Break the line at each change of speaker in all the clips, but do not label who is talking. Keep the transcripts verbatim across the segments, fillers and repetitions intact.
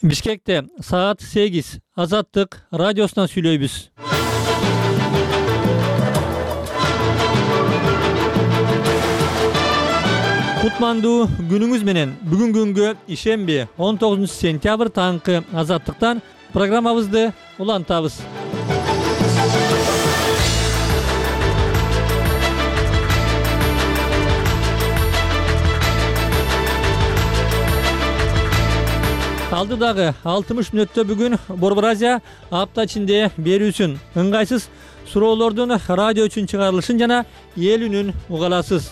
Бишкекте саат сегиз Азаттык радиосунан сүйлөйбүз. Кутмандуу күнүңүз менен. Бүгүн күнгө ишемби он тогузунчу сентябрь таңкы Азаттыктан программабызды улантабыз. Алдыдагы алтымыш мүнөттө бүгүн Борбор Азия апта ичинде берүүсүн, ыңгайсыз суроолордун радио үчүн чыгарылышын жана эл үнүн угаласыз.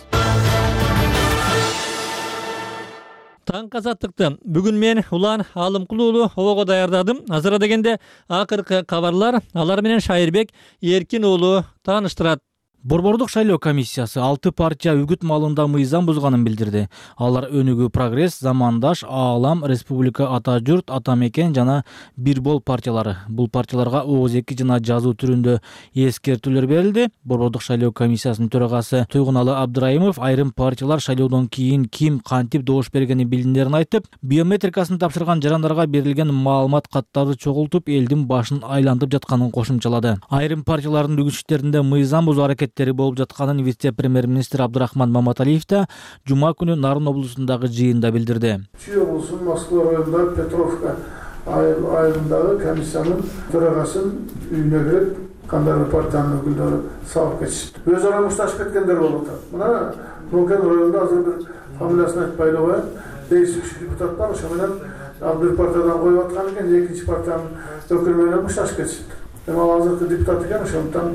Таң Азаттыкты бүгүн мен Улан Алымкулуу уулу обого даярдадым. Азыр дегенде акыркы кабарлар алар менен Шайырбек Эркин уулу тааныштырат.
Борбордук шайлоо комиссиясы алты партия үгүт маалында мыйзам бузганын билдирди. Алар Өнүгүү Прогресс, Замандаш, Аалам, Республика, Ата журт, Ата мекен жана Бир бол партиялары. Бул партияларга ооз эки жана жазуу түрүндө эскертүүлөр берилди. Борбордук шайлоо комиссиясынын төрагасы Туйгуналы Абдырайымов айрым партиялар шайлоодон кийин ким кантип добуш бергени билиндерин айтып, биометрикасын тапшырган жарандарга берилген маалымат каттарды чогултуп, элдин башын айлантып жатканын кошумчалады. Айрым партиялардын үгүтчүлөрүндө мыйзам бузуу аракет болуп жатканын вице-премьер-министр Абдрахман Маматалиев да жума күнү Нарын облусундагы жыйында билдирди.
Чүй облусунун Москва районунда Петровка айылындагы комиссиянын төрагасын үйүнө кирип, кандайдыр партиянын өкүлдөрү сабап кетишти. Өз ара мушташып кеткендер болуп атат. Мына Нукен районунда азыр бир фамилиясын айтпай эле коеюн, действующий депутат бар, ошо менен бир партиядан коюп аткан экен, экинчи партиянын өкүлү менен мушташып кетишти. Эми азыркы депутат экен, ошондуктан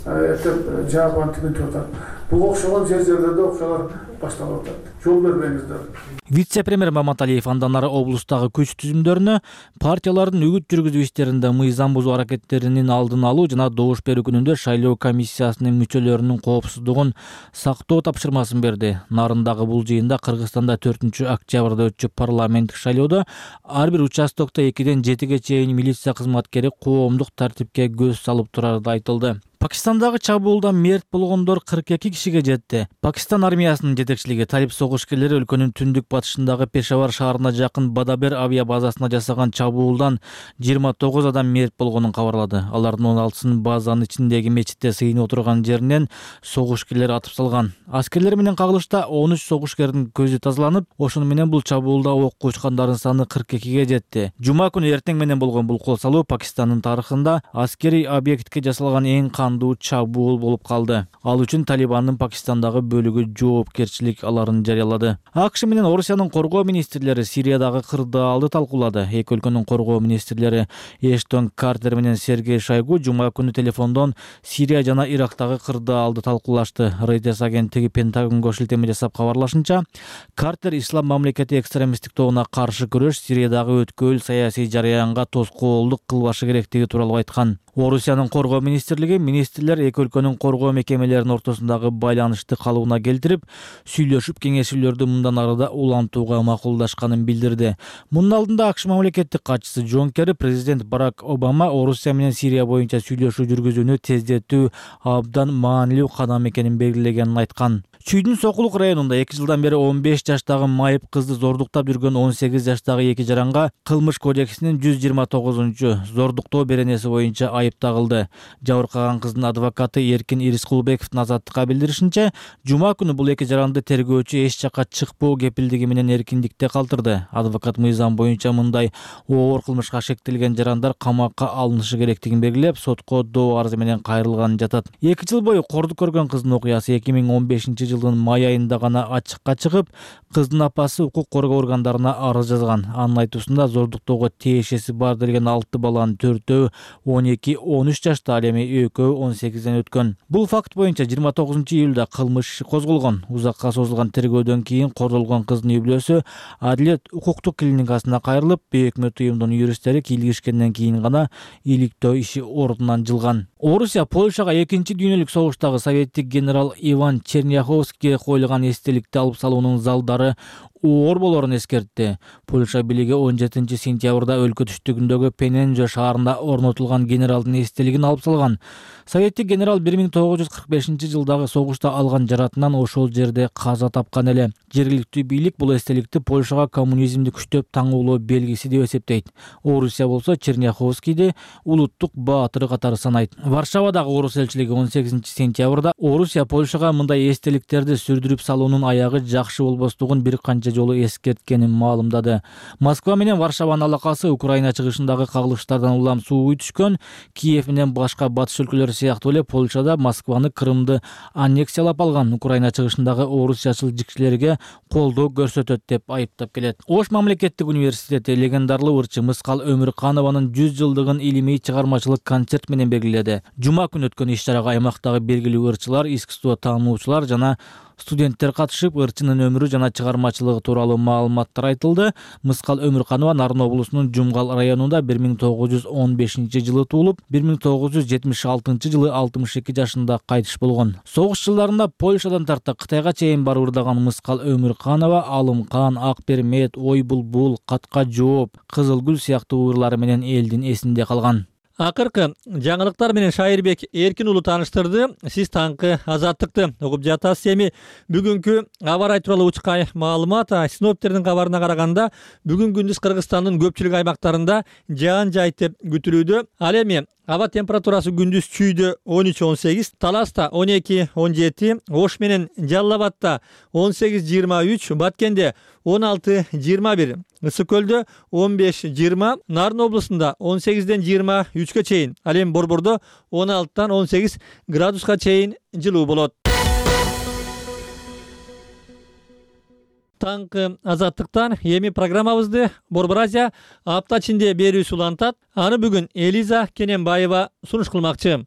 этеп жаап антип атат. Буга окшогон жер жерлерде окшолор башталып атат. Жол бербеңиздер.
Вице-премьер Маматалиев андан ары облустагы күч түзүмдөрүнө партиялардын үгүт жүргүзүү иштеринде мыйзам бузуу аракеттеринин алдын алуу жана добуш берүү күнүндө шайлоо комиссиясынын мүчөлөрүнүн коопсуздугун сактоо тапшырмасын берди. Нарындагы бул жыйында Кыргызстанда төртүнчү октябрда өтчү парламенттик шайлоодо ар бир участокто экиден жетиге чейин милиция кызматкери коомдук тартипке көз салып турары айтылды. Пакистандагы чабуулдан мерт болгондор кырк эки кишиге жетти. Пакистан армиясынын жетекчилиги талип согушкерлери өлкөнүн түндүк батышындагы Пешавар шаарына жакын Бадабер авиа базасына жасаган чабуулдан жыйырма тогуз адам мерт болгонун кабарлады. Алардын он алтысын базанын ичиндеги мечитте сыйынып отурган жеринен согушкерлер атып салган. Аскерлер менен кагылышта он үч согушкердин көзү тазаланып, ошону менен бул чабуулда окко учкандардын саны кырк экиге жетти. Жума күнү эртең менен болгон бул кол салуу Пакистандын тарыхында аскерий объектке жасалган эң кандуу чабуул болуп калды. Ал үчүн Талибандын Пакистандагы бөлүгү жоопкерчилик аларын жарыялады. АКШ менен Орусиянын коргоо министрлери Сириядагы кырдаалды талкуулады. Эки өлкөнүн коргоо министрлери Эштон Картер менен Сергей Шойгу жума күнү телефондон Сирия жана Ирактагы кырдаалды талкуулашты. Reuters агенттиги Пентагонго шилтеме жасап кабарлашынча, Картер ислам мамлекети экстремисттик тобуна каршы күрөш Сириядагы өткөөл саясий жараянга тоскоолдук кылбашы керектиги тууралуу айткан. Орусиянын коргоо министрлиги министрлер эки өлкөнүн коргоо мекемелеринин ортосундагы байланышты калыбына келтирип, сүйлөшүп кеңешүүлөрдү мындан ары да улантууга макулдашканын билдирди. Мунун алдында АКШ мамлекеттик катчысы Джон Керри президент Барак Обама Орусия менен Сирия боюнча сүйлөшүү жүргүзүүнү тездетүү абдан маанилүү кадам экенин белгилегенин айткан. Чүйдүн Сокулук районунда эки жылдан бери он беш жаштагы майып кызды зордуктап жүргөн он сегиз жаштагы эки жаранга кылмыш кодексинин жүз жыйырма тогузунчу зордуктоо беренеси боюнча айып тагылды. Жабыркаган кыздын адвокаты Эркин Ирискулбековдун Азаттыкка билдиришинче, жума күнү бул эки жаранды тергөөчү эч жакка чыкпоо кепилдиги менен эркиндикте калтырды. Адвокат мыйзам боюнча мындай оор кылмышка шектелген жарандар камакка алынышы керектигин белгилеп, сотко доо арызы менен кайрылганын жатат. эки жыл бою кордук көргөн кыздын окуясы эки миң он бешинчи жылдын май айында гана ачыкка чыгып, кыздын апасы укук коргоо органдарына арыз жазган. Анын айтуусунда зордуктоого тиешеси бар делген алты баланын төртөө он эки он үч жашта, ал эми экөө он сегизден өткөн. Бул факт боюнча жыйырма тогузунчу июлда кылмыш иши козголгон. Узакка созулган тергөөдөн кийин кордолгон кыздын үй бүлөсү Адилет укуктук клиникасына кайрылып, өкмөт уюмдун юристтери кийлигишкенден кийин гана иликтөө иши ордунан жылган. Орусия Польшага экинчи дүйнөлүк согуштагы советтик генерал Иван Черняховскийге коюлган эстеликти алып салуунун залдары оор болорун эскертти. Польша бийлиги он жетинчи сентябрда өлкө түштүгүндөгү Пененже шаарында орнотулган генералдын эстелигин алып салган. Советтик генерал бир миң тогуз жүз кырк бешинчи жылдагы согушта алган жаратынан ошол жерде каза тапкан эле. Жергиликтүү бийлик бул эстеликти Польшага коммунизмди күчтөп таңуулоо белгиси деп эсептейт. Орусия болсо Черняховскийди улуттук баатыры катары санайт. Варшавадагы орус элчилиги он сегизинчи сентябрда Орусия Польшага мындай эстеликтерди сүрдүрүп салуунун аягы жакшы болбостугун бир канча жолу эскерткенин маалымдады. Москва менен Варшаванын алакасы Украина чыгышындагы кагылыштардан улам сууй түшкөн. Киев менен башка батыш өлкөлөр сыяктуу эле Польшада Москваны, Крымды аннексиялап алган Украина чыгышындагы орусчачыл жикчилерге колдоо көрсөтөт деп айыптап келет. Ош мамлекеттик университети легендарлуу ырчы Мыскал Өмүрканованын жүз жылдыгын илимий чыгармачылык концерт менен белгиледи. Жума күнү өткөн иш-чарага аймактагы белгилүү ырчылар, искусство таануучулар жана студенттер катышып, ырчынын өмүрү жана чыгармачылыгы тууралуу маалыматтар айтылды. Мыскал Өмүрканова Нарын облусунун Жумгал районунда бир миң тогуз жүз он бешинчи жылы туулуп, бир миң тогуз жүз жетимиш алтынчы жылы алтымыш эки жашында кайтыш болгон. Согуш жылдарында Польшадан тарта Кытайга чейин барып ырдаган Мыскал Өмүрканова Алымкан, Ак Пермет, Ой булбул, Катка жооп, Кызыл гүл сыяктуу ырлары менен элдин эсинде калган.
Акыркы жаңылыктар менен Шайырбек Эркин уулу тааныштырды. Сиз таңкы Азаттыкты угуп жатасыз. Эми бүгүнкү аба ырайы тууралуу учкай маалымат. Синоптиктердин кабарына караганда, бүгүн күндүз Кыргызстандын көпчүлүк аймактарында жаан жайт деп күтүлүүдө. Ал эми аба температурасы күндүз Чүйдө он үч он сегиз, Таласта он эки он жети, Ош менен Жалал Абадта он сегиз жыйырма үч, Баткенде он алты жыйырма бир, Ысык көлдө он беш жыйырма, Нарын облусунда он сегизден жыйырма үчкө чейин, ал эми Борбордо он алтыдан он сегиз градуска чейин жылуу болот. Таңкы Азаттыктан эми программабызды Борбор Азия апта ичинде берүүсү улантат. Аны бүгүн Элиза Кененбаева сунуш кылмакчы.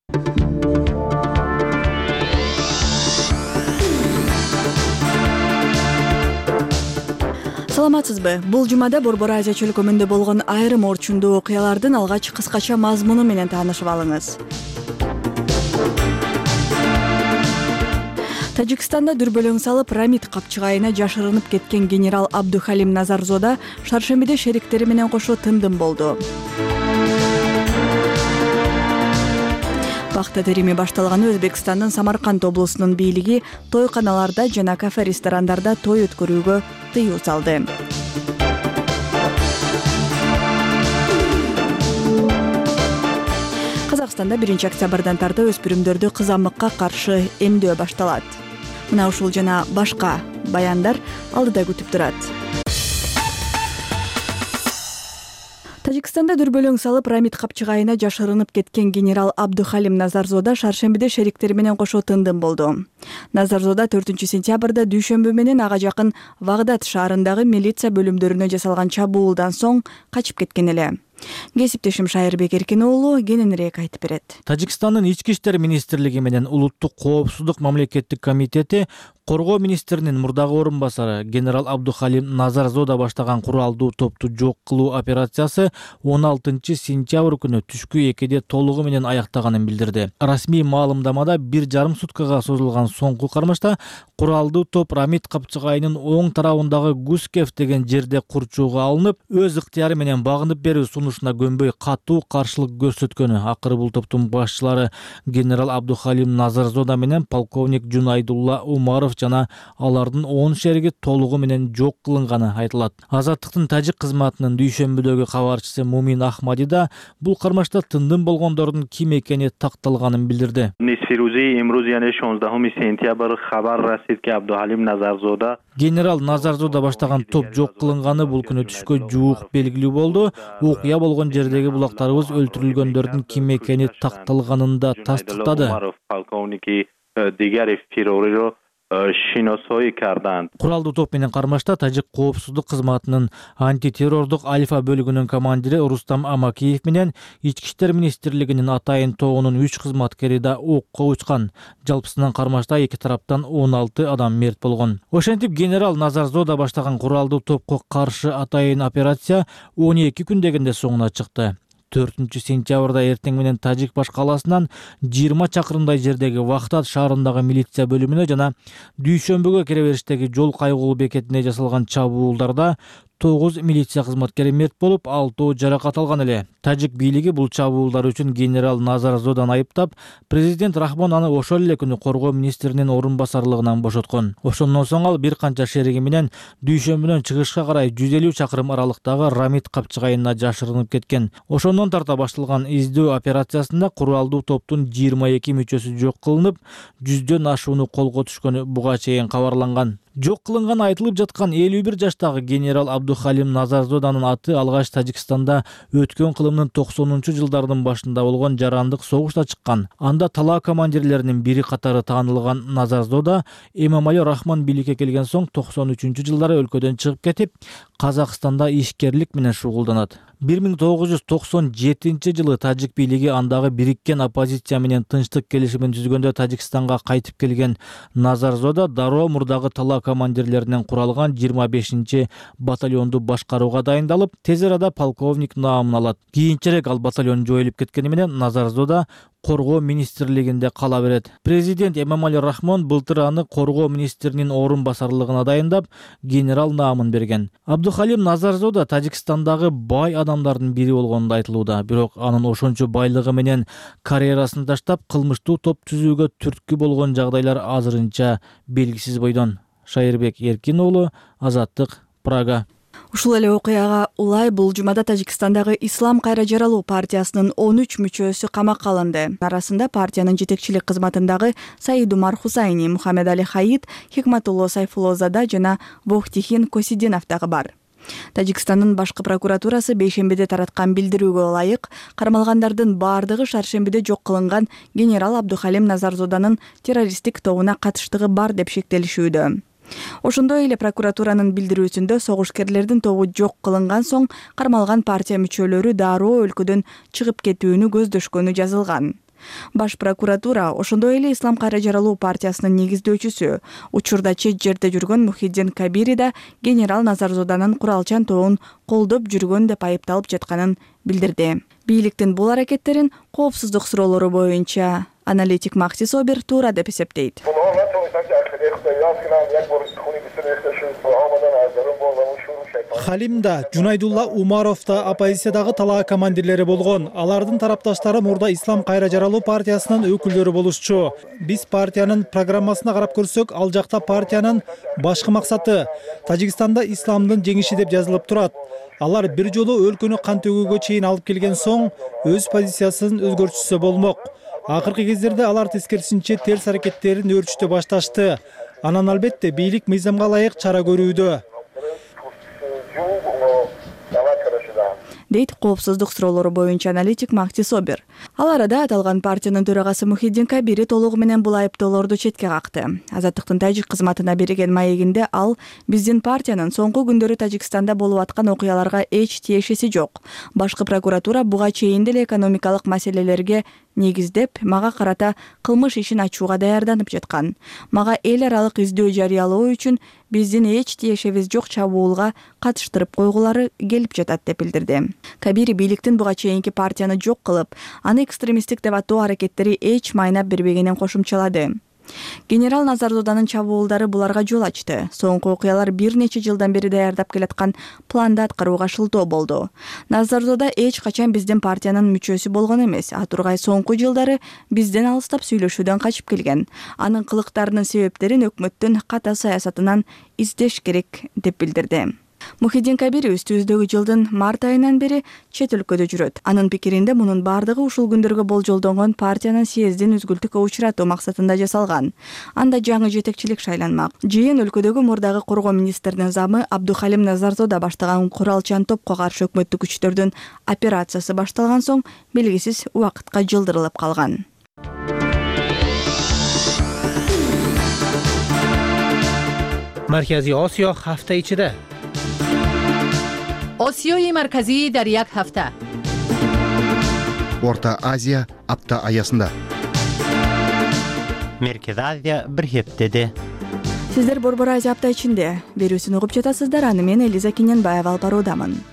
Саламатсызбы? Бул жумада Борбор Азия чөлкөмүндө болгон айрым орчундуу окуялардын алгач кыскача мазмуну менен таанышып алыңыз. Тажикстанда дүрбөлөң салып Рамид капчыгайына жашырынып кеткен генерал Абдухалим Назарзода шаршембиде шериктери менен кошо тындым болду. Бакта терими башталган Өзбекстандын Самарканд облусунун бийлиги тойканаларда жана кафе-ресторандарда той өткөрүүгө тыюу салды. Казакстанда биринчи октябрдан тарта өспүрүмдөрдү кызамыкка каршы эмдөө башталат. Мына ушул жана башка баяндар алдыда күтүп турат. Тажикстанда дүрбөлөң салып Рамид капчыгайына жашырынып кеткен генерал Абдухалим Назарзода шаршембиде шериктери менен кошо тындым болду. Назарзода төртүнчү сентябрда дүйшөмбү менен ага жакын Вагдад шаарындагы милиция бөлүмдөрүнө жасалган чабуулдан соң качып кеткен эле. Кесиптешим Шайырбек Эркин уулу кененирээк айтып берет.
Тажикстандын ички иштер министрлиги менен улуттук коопсуздук мамлекеттик комитети коргоо министринин мурдагы орун басары генерал Абдухалим Назарзода баштаган куралдуу топту жок кылуу операциясы он алтынчы сентябрь күнү түшкү экиде толугу менен аяктаганын билдирди. Расмий маалымдамада бир жарым суткага созулган соңку кармашта куралдуу топ Рамид капчыгайынын оң тарабындагы Гускев деген жерде курчууга алынып, өз ыктыяры менен багынып берүү сунушуна көнбөй катуу каршылык көрсөткөнү. Акыры бул топтун башчылары генерал Абдухалим Назарзода менен полковник Жунайдулла Умаров жана алардын он шериги толугу менен жок кылынганы айтылат. Азаттыктын тажик кызматынын дүйшөмбүдөгү кабарчысы Мумин Ахмади да бул кармашта тындым болгондордун ким экени такталганын билдирди. Генерал Назарзода баштаган топ жок кылынганы бул күнү түшкө жуук белгилүү болду. Окуя болгон жердеги булактарыбыз өлтүрүлгөндөрдүн ким экени такталганын да тастыктады. Куралдуу топ менен кармашта тажик коопсуздук кызматынын антитеррордук альфа бөлүгүнүн командири Рустам Амакиев менен ички иштер министрлигинин атайын тобунун үч кызматкери да окко учкан. Жалпысынан кармашта эки тараптан он алты адам мерт болгон. Ошентип генерал Назарзода баштаган куралдуу топко каршы атайын операция он эки күн дегенде соңуна чыкты. төртүнчү сентябрда эртең менен Тажик баш калаасынан жыйырма чакырымдай жердеги Вахтат шаарындагы милиция бөлүмүнө жана дүйшөмбүгө кире бериштеги жол кайгылуу бекетине жасалган чабуулдарда тогуз милиция кызматкери мерт болуп, алтоо жаракат алган эле. Тажик бийлиги бул чабуулдар үчүн генерал Назарзодан айыптап, президент Рахмон аны ошол эле күнү коргоо министринин орун басарлыгынан бошоткон. Ошондон соң ал бир канча шериги менен дүйшөмбүдөн чыгышка карай жүз элүү чакырым аралыктагы Рамит капчыгайына жашырынып кеткен. Ошондон тарта башталган издөө операциясында куралдуу топтун жыйырма эки мүчөсү жок кылынып, жүздөн ашууну колго түшкөнү буга чейин кабарланган. Жок кылынган айтылып жаткан элүү бир жаштагы генерал Абдухалим Назарзоданын аты алгач Тажикстанда өткөн кылымдын токсонунчу жылдардын башында болгон жарандык согушта чыккан. Анда талаа командирлеринин бири катары таанылган Назарзода Эмомали Рахмон бийликке келген соң токсон үчүнчү жылдары өлкөдөн чыгып кетип, Казакстанда ишкерлик менен шугулданат. бир миң тогуз жүз токсон жетинчи жылы Тажик бийлиги андагы бириккен оппозиция менен тынчтык келишимин түзгөндө Тажикстанга кайтып келген Назарзода дароо мурдагы талаа командирлеринен куралган жыйырма бешинчи батальонду башкарууга дайындалып, тез арада полковник наамын алат. Кийинчерээк ал батальон жоюлуп кеткени менен Назарзода коргоо министрлигинде кала берет. Президент Эмомали Рахмон былтыр аны коргоо министринин орун басарлыгына дайындап, генерал наамын берген. Абдухалим Назарзода Тажикстандагы бай адамдардын бири болгону айтылууда, бирок анын ошончо байлыгы менен карьерасын таштап, кылмыштуу топ түзүүгө түрткү болгон жагдайлар азырынча белгисиз бойдон. Шайырбек Эркин уулу, Азаттык, Прага.
Ушул эле окуяга улай бул жумада Тажикстандагы Ислам кайра жаралуу партиясынын он үч мүчөсү камакка алынды. Арасында партиянын жетекчилик кызматындагы Саид Умар Хусайни, Мухаммед Али Хаид, Хикматулло Сайфуллозада жана Вохтихин Косидинов дагы бар. Тажикстандын башкы прокуратурасы бейшембиде тараткан билдирүүгө ылайык кармалгандардын баардыгы шаршембиде жок кылынган генерал Абдухалим Назарзоданын террористтик тобуна катыштыгы бар деп шектелишүүдө. Ошондой эле прокуратуранын билдирүүсүндө согушкерлердин тобу жок кылынган соң кармалган партия мүчөлөрү дароо өлкөдөн чыгып кетүүнү көздөшкөнү жазылган. Баш прокуратура ошондой эле Ислам кайра жаралуу партиясынын негиздөөчүсү, учурда чет жерде жүргөн Мухиддин Кабири да генерал Назарзоданын куралчан тобун колдоп жүргөн деп айыпталып жатканын билдирди. Бийликтин бул аракеттерин коопсуздук суроолору боюнча аналитик Макси Собир туура деп эсептейт.
Халим да, Жунайдулла Умаров да оппозициядагы талаа командирлери болгон. Алардын тарапташтары мурда Ислам кайра жаралуу партиясынын өкүлдөрү болушчу. Биз партиянын программасына карап көрсөк, ал жакта партиянын башкы максаты Тажикстанда исламдын жеңиши деп жазылып турат. Алар бир жолу өлкөнү кан төгүүгө чейин алып келген соң өз позициясын өзгөртүшсө болмок. Акыркы кездерде алар тескерисинче терс аракеттерин өөрчүтө башташты. Анан албетте бийлик мыйзамга ылайык чара көрүүдө.
Дейт коопсуздук суроолору боюнча аналитик Макси Собир. Ал арада аталган партиянын төрагасы Мухиддин Кабири толугу менен бул айыптоолорду четке какты. Азаттыктын Тажик кызматына берген маегинде ал биздин партиянын соңку күндөрү Тажикстанда болуп аткан окуяларга эч тиешеси жок. Башкы прокуратура буга чейин деле экономикалык маселелерге негиздеп, мага карата кылмыш ишин ачууга даярданып жаткан. Мага эл аралык издөө жарыялоо үчүн биздин эч тиешебиз жок чабуулга катыштырып койгулары келип жатат деп билдирди. Кабири бийликтин буга чейинки партияны жок кылып, аны экстремисттик деп атоо аракеттери эч майнап бербегенин кошумчалады. Генерал Назарзоданын чабуулдары буларга жол ачты. Соңку окуялар бир нече жылдан бери даярдап келаткан планды аткарууга шылтоо болду. Назарзода эч качан биздин партиянын мүчөсү болгон эмес, а тургай соңку жылдары бизден алыстап сүйлөшүүдөн качып келген. Анын кылыктарынын себептерин өкмөттүн ката саясатынан издеш керек деп билдирди. Мухиддин Кабири үстүбүздөгү жылдын март айынан бери чет өлкөдө жүрөт. Анын пикиринде мунун бардыгы ушул күндөргө болжолдонгон партиянын съездин үзгүлтүккө учуратуу максатында жасалган. Анда жаңы жетекчилик шайланмак. Жыйын өлкөдөгү мурдагы коргоо министринин замы Абдухалим Назарзода баштаган куралчан топко каршы өкмөттүк күчтөрдүн операциясы башталган соң белгисиз убакытка жылдырылып калган.
Markaziy Osiyo hafta ichida.
Osiyoyi markaziy dar yak hafta.
Орта Азия апта аясында.
Merkezi Азия bir heftede.
Сиздер Борбор Азия апта ичинде берүүсүн угуп жатасыздар. Аны мен Элиза Киненбаева алып баруудамын.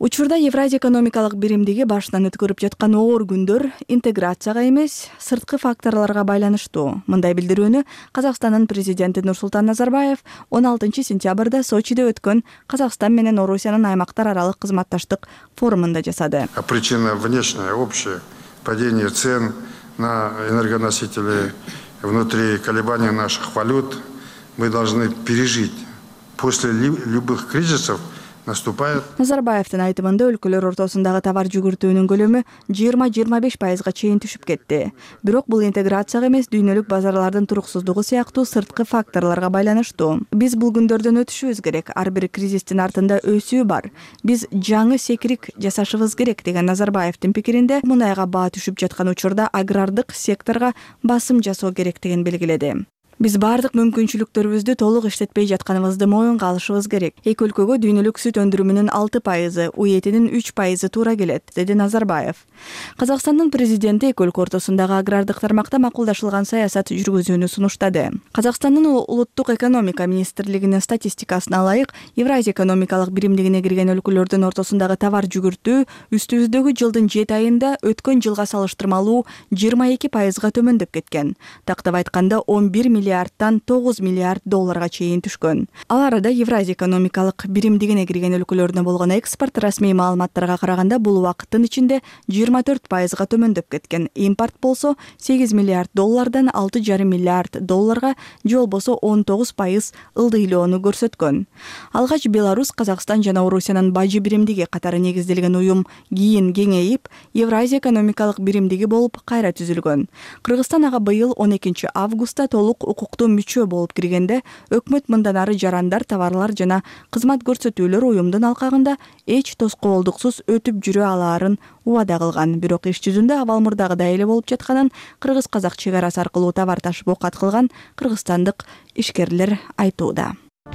Учурда Евразия экономикалык биримдиги башынан өткөрүп жаткан оор күндөр интеграцияга эмес, сырткы факторлорго байланыштуу. Мындай билдирүүнү Казакстандын президенти Нурсултан Назарбаев он алтынчы сентябрда Сочиде өткөн Казакстан менен Орусиянын аймактар аралык кызматташтык форумунда жасады.
Причина внешняя, общая, падение цен на энергоносители, внутри колебания наших валют мы должны пережить. После любых кризисов наступает.
Назарбаевдин айтымында өлкөлөр ортосундагы товар жүгүртүүнүн көлөмү жыйырма жыйырма беш пайызга чейин түшүп кетти. Бирок бул интеграцияга эмес, дүйнөлүк базарлардын туруксуздугу сыяктуу сырткы факторлорго байланыштуу. Биз бул күндөрдөн өтүшүбүз керек. Ар бир кризистин артында өсүү бар. Биз жаңы секирик жасашыбыз керек деген Назарбаевдин пикиринде, мунайга баа түшүп жаткан учурда агрардык секторго басым жасоо керектигин белгиледи. Биз бардык мүмкүнчүлүктөрүбүздү толук иштетпей жатканыбызды моюнга алышыбыз керек. Эки өлкөгө дүйнөлүк сүт өндүрүмүнүн алты пайызы, уй этинин үч пайызы туура келет, деди Назарбаев. Казакстандын президенти эки өлкө ортосундагы агрардык тармакта макулдашылган саясат жүргүзүүнү сунуштады. Казакстандын улуттук экономика министрлигинин статистикасына ылайык, Евразия экономикалык биримдигине кирген өлкөлөрдүн ортосундагы товар жүгүртүү үстүбүздөгү жылдын жети айында өткөн жылга салыштырмалуу жыйырма эки пайызга төмөндөп кеткен. Тактап айтканда он бир миллиардтан тогуз миллиард долларга чейин түшкөн. Ал арада Евразия экономикалык биримдигине кирген өлкөлөрүнө болгон экспорт расмий маалыматтарга караганда бул убакыттын ичинде жыйырма төрт пайызга төмөндөп кеткен. Импорт болсо сегиз миллиард доллардан алты жарым миллиард долларга, же болбосо он тогуз пайыз ылдыйлоону көрсөткөн. Алгач Беларусь, Казакстан жана Орусиянын бажы биримдиги катары негизделген уюм кийин кеңейип, Евразия экономикалык биримдиги болуп кайра түзүлгөн. Кыргызстан ага быйыл он экинчи августта толук укуктуу мүчө болуп киргенде, өкмөт мындан ары жарандар, товарлар жана кызмат көрсөтүүлөр уюмдун алкагында эч тоскоолдуксуз өтүп жүрө алаарын убада кылган. Бирок иш жүзүндө абал мурдагыдай эле болуп жатканын кыргыз-казак чек арасы аркылуу товар ташып окат кылган кыргызстандык ишкерлер айтууда.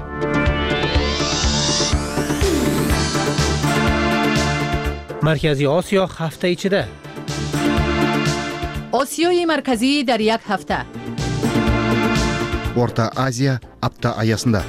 Марказий Осиё ҳафта ичиде.
осиёи марказӣ дар як ҳафта.
Орта Азия апта аясында.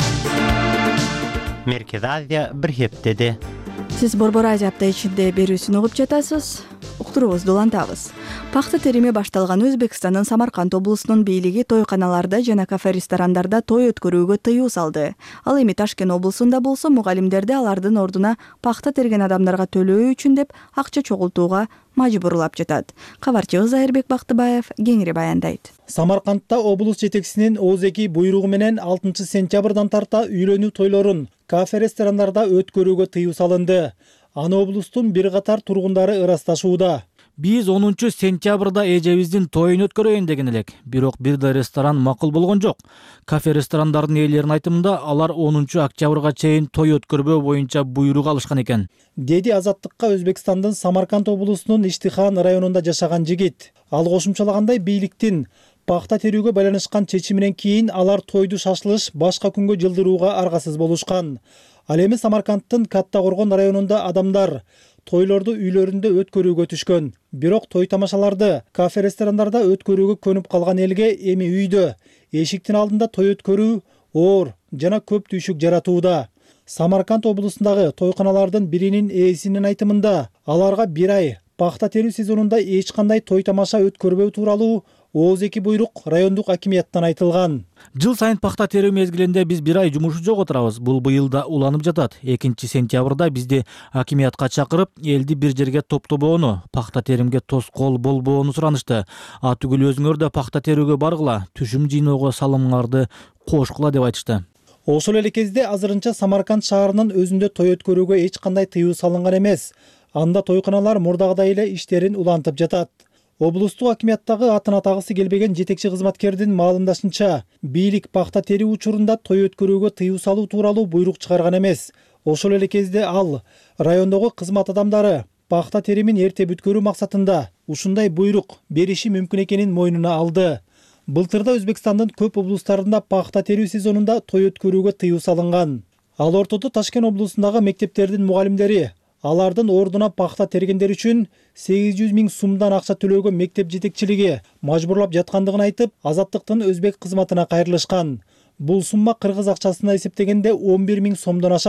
Меркез Азия bir heftede.
Сиз Борбор Азия апта ичинде берүүсүн угуп жатасыз. Уктуруубузду улантабыз. Пахта терими башталган Өзбекстандын Самарканд облусунун бийлиги тойканаларда жана кафе-ресторандарда той өткөрүүгө тыюу салды. Ал эми Ташкент облусунда болсо мугалимдерди алардын ордуна пахта терген адамдарга төлөө үчүн деп акча чогултууга мажбурлап жатат. Кабарчыбыз Айырбек Бактыбаев кеңири баяндайт.
Самаркандта облус жетекчисинин ооздеги буйругу менен алтынчы сентябрдан тарта үйлөнүү тойлорун кафе-ресторандарда өткөрүүгө тыюу салынды. Аны облустун бир катар тургундары ырасташууда.
Биз онунчу сентябрда эжебиздин тоюн өткөрөйүн деген элек. Бирок бир да ресторан макул болгон жок. Кафе-ресторандардын ээлеринин айтымында алар онунчу октябрга чейин той өткөрбөө боюнча буйрук алышкан экен.
Деди Азаттыкка Өзбекстандын Самарканд облусунун Иштихан районунда жашаган жигит. Ал кошумчалагандай, бийликтин пахта терүүгө байланышкан чечиминен кийин алар тойду шашылыш башка күнгө жылдырууга аргасыз болушкан. Ал эми Самаркандтын Катта Коргон районунда адамдар тойлорду үйлөрүндө өткөрүүгө түшкөн. Бирок той тамашаларды кафе-ресторандарда өткөрүүгө көнүп калган элге эми үйдө эшиктин алдында той өткөрүү оор жана көп түйшүк жаратууда. Самарканд облусундагы тойканалардын биринин ээсинин айтымында, аларга бир ай пахта терүү сезонунда эч кандай той тамаша өткөрбөө тууралуу ооз эки буйрук райондук акимияттан айтылган.
Жыл сайын пахта терүү мезгилинде биз бир ай жумушу жок отурабыз. Бул быйыл да уланып жатат. экинчи сентябрда бизди акимиятка чакырып, элди бир жерге топтобоону, пахта теримге тоскоол болбоону суранышты. А түгүл өзүңөр да пахта терүүгө баргыла, түшүм жыйноого салымыңарды кошкула деп айтышты.
Ошол эле кезде азырынча Самарканд шаарынын өзүндө той өткөрүүгө эч кандай тыюу салынган эмес. Анда тойканалар мурдагыдай эле иштерин улантып жатат. Облустук акимияттагы атын атагысы келбеген жетекчи кызматкердин маалымдашынча, бийлик пахта терүү учурунда той өткөрүүгө тыюу салуу тууралуу буйрук чыгарган эмес. Ошол эле кезде ал райондогу кызмат адамдары пахта теримин эрте бүткөрүү максатында ушундай буйрук бериши мүмкүн экенин мойнуна алды. Былтырда Өзбекстандын көп облустарында пахта терүү сезонунда той өткөрүүгө тыюу салынган. Ал ортодо Ташкент облусундагы мектептердин мугалимдери алардын ордуна пахта тергендер үчүн сегиз жүз миң сумдан акча төлөөгө мектеп жетекчилиги мажбурлап жаткандыгын айтып, Азаттыктын өзбек кызматына кайрылышкан. Бул сумма кыргыз акчасына эсептегенде он бир миң сомдон ашат.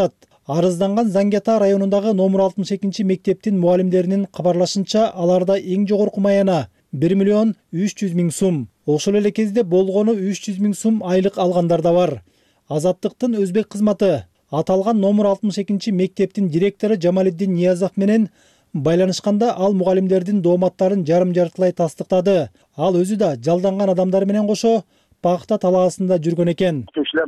Арызданган Занги Ата районундагы номер алтымыш экинчи мектептин мугалимдеринин кабарлашынча, аларда эң жогорку маяна бир миллион үч жүз миң сум. Ошол эле кезде болгону үч жүз миң сум айлык алгандар да бар. Азаттыктын өзбек кызматы аталган номер алтымыш экинчи мектептин директору Жамалиддин Ниязов менен байланышканда, ал мугалимдердин дооматтарын жарым-жартылай тастыктады. Ал өзү да жалданган адамдар менен кошо пахта талаасында жүргөн экен.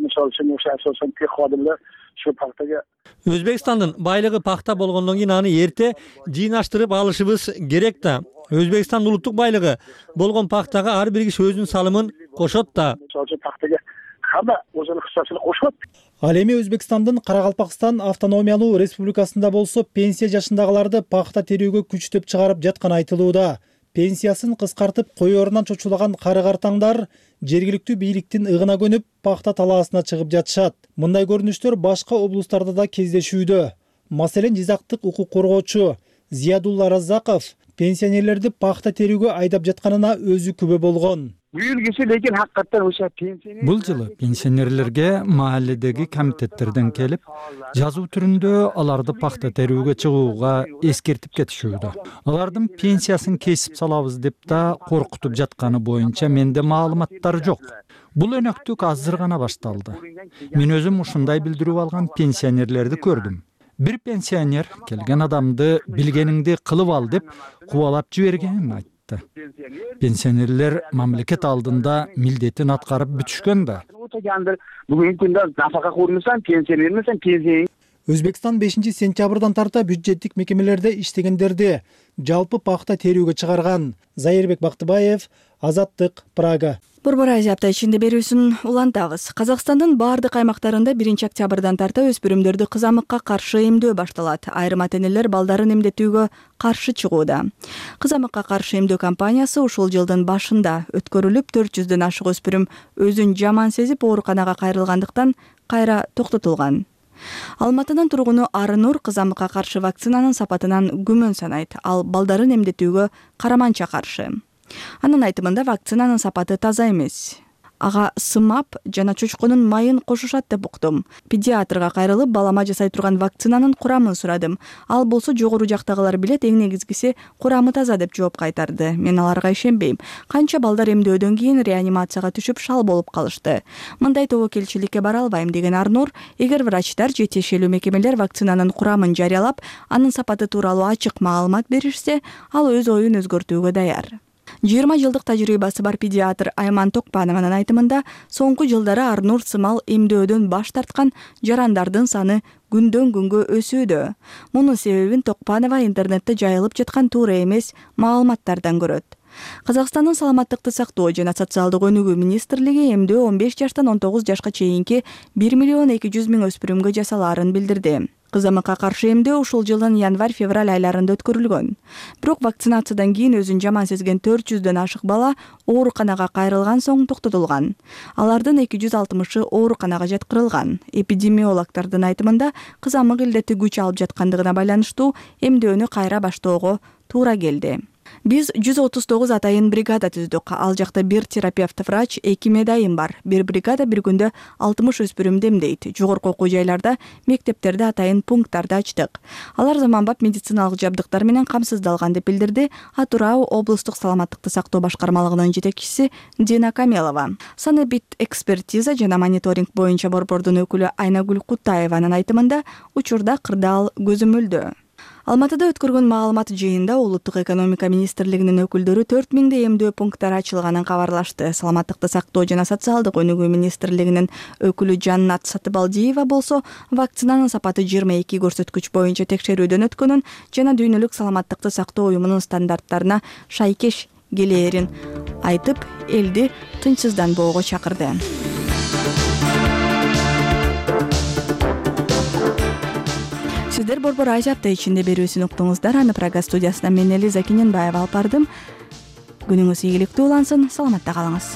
Өзбекстандын байлыгы пахта болгондон кийин аны эрте жыйнаштырып алышыбыз керек да. Өзбекстан улуттук байлыгы болгон пахтага ар бир киши өзүнүн салымын кошот да.
Ал эми Өзбекстандын Каракалпакстан автономиялуу республикасында болсо пенсия жашындагыларды пахта терүүгө күчтөп чыгарып жаткан айтылууда. Пенсиясын кыскартып коёрунан чочулаган кары-картаңдар жергиликтүү бийликтин ыгына көнүп пахта талаасына чыгып жатышат. Мындай көрүнүштөр башка облустарда да кездешүүдө. Маселен, Жизактык укук коргоочу Зиядулла Раззаков пенсионерлерди пахта терүүгө айдап жатканына өзү күбө болгон.
Бул жылы пенсионерлерге махалледеги комитеттерден келип, жазуу түрүндө аларды пахта терүүгө чыгууга эскертип кетишүүдө. Алардын пенсиясын кесип салабыз деп да коркутуп жатканы боюнча менде маалыматтар жок. Бул өнөктүк азыр гана башталды. Мен өзүм ушундай билдирүү алган пенсионерлерди көрдүм. Бир пенсионер келген адамды билгениңди кылып ал деп кубалап жибергенин айтты. Пенсионерлер мамлекет алдында милдетин аткарып бүтүшкөн да.
Өзбекстан бешинчи сентябрдан тарта бюджеттик мекемелерде иштегендерди жалпы пахта терүүгө чыгарган. Зайырбек Бактыбаев, Азаттык, Прага.
Борбор Азия апта ичинде берүүсүн улантабыз. Казакстандын бардык аймактарында биринчи октябрдан тарта өспүрүмдөрдү кызамыкка каршы эмдөө башталат. Айрым ата-энелер балдарын эмдетүүгө каршы чыгууда. Кызамыкка каршы эмдөө кампаниясы ушул жылдын башында өткөрүлүп, төрт жүздөн ашык өспүрүм өзүн жаман сезип ооруканага кайрылгандыктан кайра токтотулган. Алматынын тургуну Арынур кызамыкка каршы вакцинанын сапатынан күмөн санайт. Ал балдарын эмдетүүгө караманча каршы. Анын айтымында вакцинанын сапаты таза эмес. Ага сымап жана чочконун майын кошушат деп уктум. Педиатрга кайрылып, балама жасай турган вакцинанын курамын сурадым. Ал болсо жогору жактагылар билет, эң негизгиси курамы таза деп жооп кайтарды. Мен аларга ишенбейм. Канча балдар эмдөөдөн кийин реанимацияга түшүп шал болуп калышты. Мындай тобокелчиликке бара албайм деген Арнур, эгер врачтар же тиешелүү мекемелер вакцинанын курамын жарыялап, анын сапаты тууралуу ачык маалымат беришсе, ал өз оюн өзгөртүүгө даяр. жыйырма жылдык тажрыйбасы бар педиатр Айман Токпанованын айтымында, соңку жылдары Арнур сымал эмдөөдөн баш тарткан жарандардын саны күндөн күнгө өсүүдө. Мунун себебин Токпанова интернетте жайылып жаткан туура эмес маалыматтардан көрөт. Казакстандын саламаттыкты сактоо жана социалдык өнүгүү министрлиги эмдөө он беш жаштан он тогуз жашка чейинки бир миллион эки жүз миң өспүрүмгө жасалаарын билдирди. Кызамыкка каршы эмдөө ушул жылдын январь-февраль айларында өткөрүлгөн. Бирок вакцинациядан кийин өзүн жаман сезген төрт жүздөн ашык бала ооруканага кайрылган соң токтотулган. Алардын эки жүз алтымышы ооруканага жаткырылган. Эпидемиологдордун айтымында, кызамык илдети күч алып жаткандыгына байланыштуу эмдөөнү кайра баштоого туура келди. Биз жүз отуз тогуз атайын бригада түздүк. Ал жакта бир терапевт врач, эки медайым бар. Бир бригада бир күндө алтымыш өспүрүмдү эмдейт. Жогорку окуу жайларда, мектептерде атайын пункттарды ачтык. Алар заманбап медициналык жабдыктар менен камсыздалган деп билдирди Атырау облустук саламаттыкты сактоо башкармалыгынын жетекчиси Дина Камелова. Санэбит экспертиза жана мониторинг боюнча борбордун өкүлү Айнагүл Кутаеванын айтымында, учурда кырдаал көзөмөлдө. Алматыда өткөргөн маалымат жыйында Улуттук экономика министрлигинин өкүлдөрү төрт миңдей эмдөө пункттары ачылганын кабарлашты. Саламаттыкты сактоо жана социалдык өнүгүү министрлигинин өкүлү Жаннат Сатыбалдиева болсо, вакцинанын сапаты жыйырма эки көрсөткүч боюнча текшерүүдөн өткөнүн жана дүйнөлүк саламаттыкты сактоо уюмунун стандарттарына шайкеш келээрин айтып, элди тынчсызданбоого чакырды. Сиздер Борбор Азия апта ичинде берүүсүн уктуңуздар. Аны Прага студиясынан мен Элиза Кененбаева алып бардым. Күнүңүз ийгиликтүү улансын, саламатта калыңыз.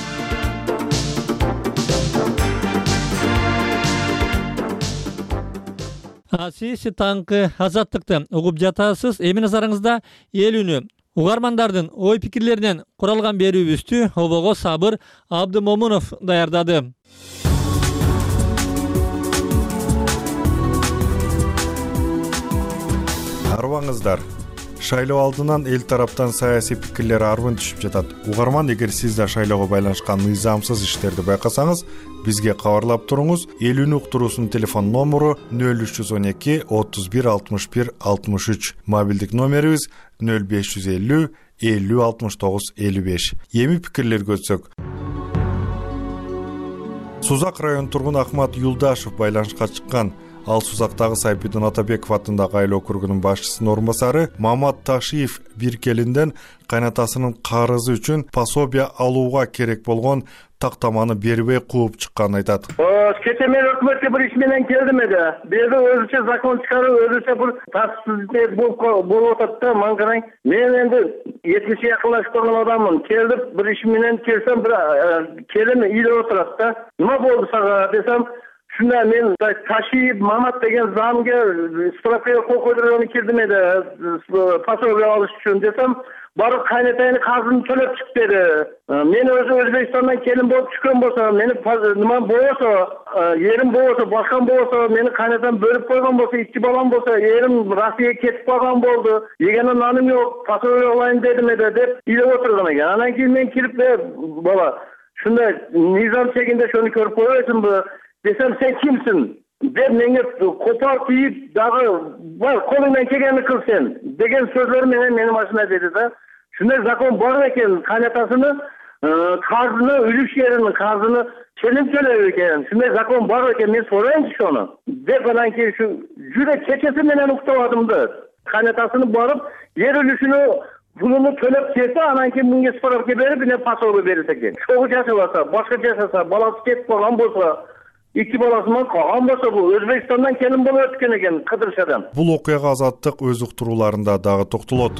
Сиз таңкы азаттыкты угуп жатасыз. Эми назарыңызда эл үнү. Угармандардын ой пикирлеринен куралган берүүбүздү обого Сабыр Абдымомунов даярдады.
Арбаңыздар. Шайлоо алдынан эл тараптан саясий пикирлер арбын түшүп жатат. Угарман, эгер сиз да шайлоого байланышкан мыйзамсыз иштерди байкасаңыз, бизге кабарлап туруңуз. Элүүнү уктуруусунун телефон номеру нөл үч жүз он эки отуз бир алтымыш бир алтымыш үч. Мобилдик номерибиз нөл беш жүз элүү элүү алтымыш тогуз элүү беш. Эми пикирлерге өтсөк. Сузак район тургуну Ахмат Юлдашев байланышка чыккан. Ал Сузактагы Сайпидин Атабеков атындагы айыл округунун башчысынын орун басары Мамат Ташиев бир келинден кайнатасынын карызы үчүн пособия алууга керек болгон тактаманы бербей кууп чыкканын айтат.
Кече мен өкмөткө бир иш менен келдим эди. Бизде өзүнчө закон чыгарып, өзүнчө бир тартипсиздик болуп атат да, мага караң. Мен энди жетимишке жакынлашып калган адаммын. Келип бир иш менен келсем, бир келим үйдө отурат да. Нема болду сага десем, шунда мен Ташиев Мамат деген замга справкага кол койдурганы кирдим эди, пособия алыш үчүн десем, барып кайнатайны карызын төлөп чык деди. Мен өзү Өзбекстандан келин болуп түшкөн болсо, мени нема болсо, эрим болсо, башкан болсо, мени кайнатам бөлүп койгон болсо, ички балам болсо, эрим Россияга кетип калган болду. Егенде наным жок, пособия алайын дедим эди деп үйдө отурган экен. Анан кийин мен кирип, бала, шундай мыйзам чегинде шуну көрүп койбойсуңбу? Десем, сен кимсің? Деп менге копар кийип, дагы бар колуңдан келгенди кыл сен деген сөздөр менен мени машина деди да. Шундай закон бар экен, кайнатасыны карызыны, үлүшкеринин карызыны келин төлөп экен. Шундай закон бар экен, мен сурайынчы ошону. Деп анан кийин ушу жүрөк чечеси менен уктабадым да. Кайнатасыны барып, жер үлүшүнү пулуну төлөп келсе, анан кийин мынга справка берип, эне пособия берет экен. Чогуу жашабаса, башка жашаса, баласы кетип калган болсо, İki balasından kalgan bolsa bu Özbekistan'dan kelin bolup ötken eken Кыдыршадан.
Бул окуяга Азаттык өз уктурууларында дагы токтолот.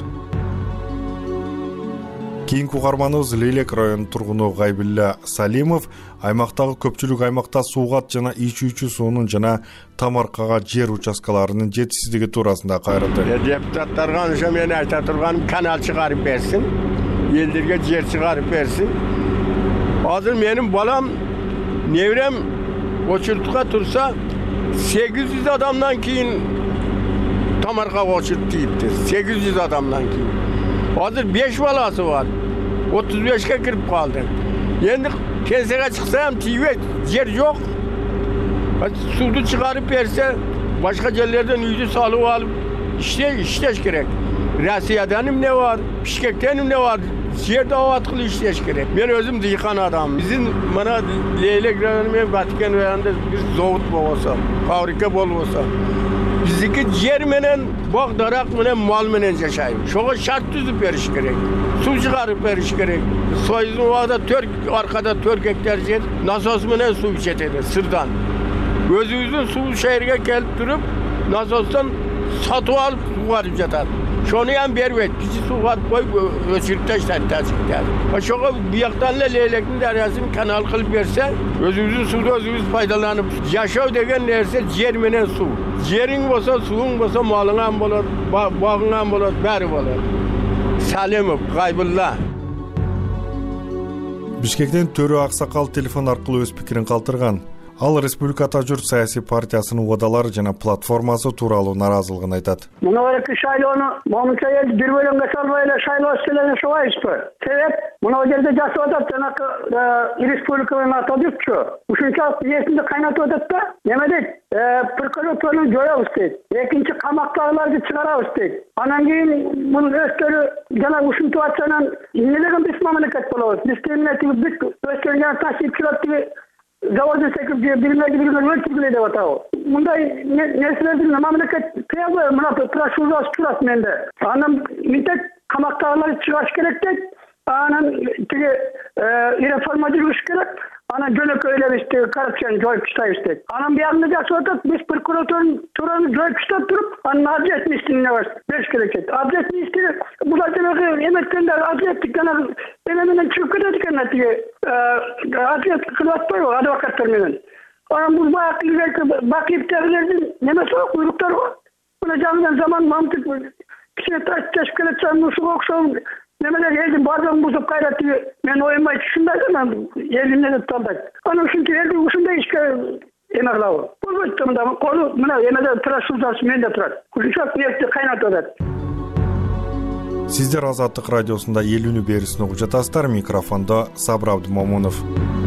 Кийинки угарманыбыз Лейлек районунун тургуну Гайбилла Салимов аймактагы көпчүлүк аймакта суугат жана ичүүчү суунун жана тамаркага жер участкаларынын жетишсиздиги туурасында кайрылды.
Депутаттарга ошо мен айта турганым, канал чыгарып берсин, элдерге жер чыгарып берсин. Азыр менин балам, неврем Oçurtqa tursa sekiz yüz adamdan keyin tamarqa oçurt deyipti. sekiz yüz adamdan keyin. Hazır beş balası var. otuz beşe kirip kaldı. Endi kensege çıksam tiyet yer yok. Sudu çıkarıp verse başka yerlerden yüzü salıp alıp işte işleş gerek. Rasiyadanım ne var? Pişkektenim ne var? Yer davatkılı işleş gerek. Ben özüm dıyıkan adam. Bizim bana Leylek rayonu, Vatikan rayonunda bir zavut olsa, fabrika bol olsa. Bizdeki yer menen, bak darak menen, mal menen yaşayım. Şoğa şart düzüp veriş gerek. Su çıkarıp veriş gerek. Soyuzun vada Türk, arkada Türk hektar yer, nasos menen su içetedi, sırdan. Özümüzün su şehirge gelip durup, nasostan satı alıp su varıp jatar. Şonu hem bervet, bizi su var koy, ösürükte işlettiler. Aşağı bir yaktan da Leylek'in deryasını kanal kılıp verse, özümüzün suda özümüz faydalanıp, yaşav degen nerse yer menen su. Yerin olsa, suyun olsa malından olur, bağından olur, beri olur. Salimov, Gaybullah.
Бишкектен Төрө Аксакал телефон аркылуу өз пикирин калтырган. Ал Республикада журт саясий партиясынын уадалары жана платформасы тууралуу наразылыгын айтат.
Мына эки шайлоону момунча эл бир бөлөнгө салбай эле шайлоо иштерин шубайбызбы? Себеп мына жерде жашап атат жанакы республиканын ата журтчу. Ушунчалык эсинде кайнатып атат да. Неме дейт? Прокуратураны жоёбуз дейт. Экинчи камактагыларды чыгарабыз дейт. Анан кийин мунун өстөрү жана ушинтип атсанан эмне деген биз мамлекет болобуз? Биз кеминетип бүт өскөн ташчылар тиги заводын секип бирмеги бирмеги өлтүргүлөй деп атабы. Мындай нерселердин мамлекет кыябы, мына прошлый турат менде. Анан мынтек камактагыларды чыгаш керек дейт. Анан тиги реформа жүргүш керек. Анан жөнөкөй эле биз коррупцияны жоюп таштайбыз дейт. Анан биягында жашап атат, биз прокуратураны туураны жоюп таштап туруп, анан адрес мистине бериш керек дейт. Адрес мистине булар жанагы эметкендер адрестик жанагы эме менен чыгып кетет экен тиги адрес кылып атпайбы адвокаттар менен. Анан бул баягы бакиевтегилердин немеси го, буйруктары го. Мына жаңыдан заман мамтык кичине ташып келатсам ушуга окшогон немелер элдин бардыгын бузуп кайра мен оюмай түшүнбөйм, мен элимне деп талдайт. Анан ушинтип элди ушундай ишке
эме кылабы. Болбойт да мында колу мына эмеде турат, суу сасы менде турат. Кулчак нефти кайнатып атат.
Сиздер Азаттык радиосунда элүүнү берисин угуп жатасыздар. Микрофондо Сабыр Абдымомунов.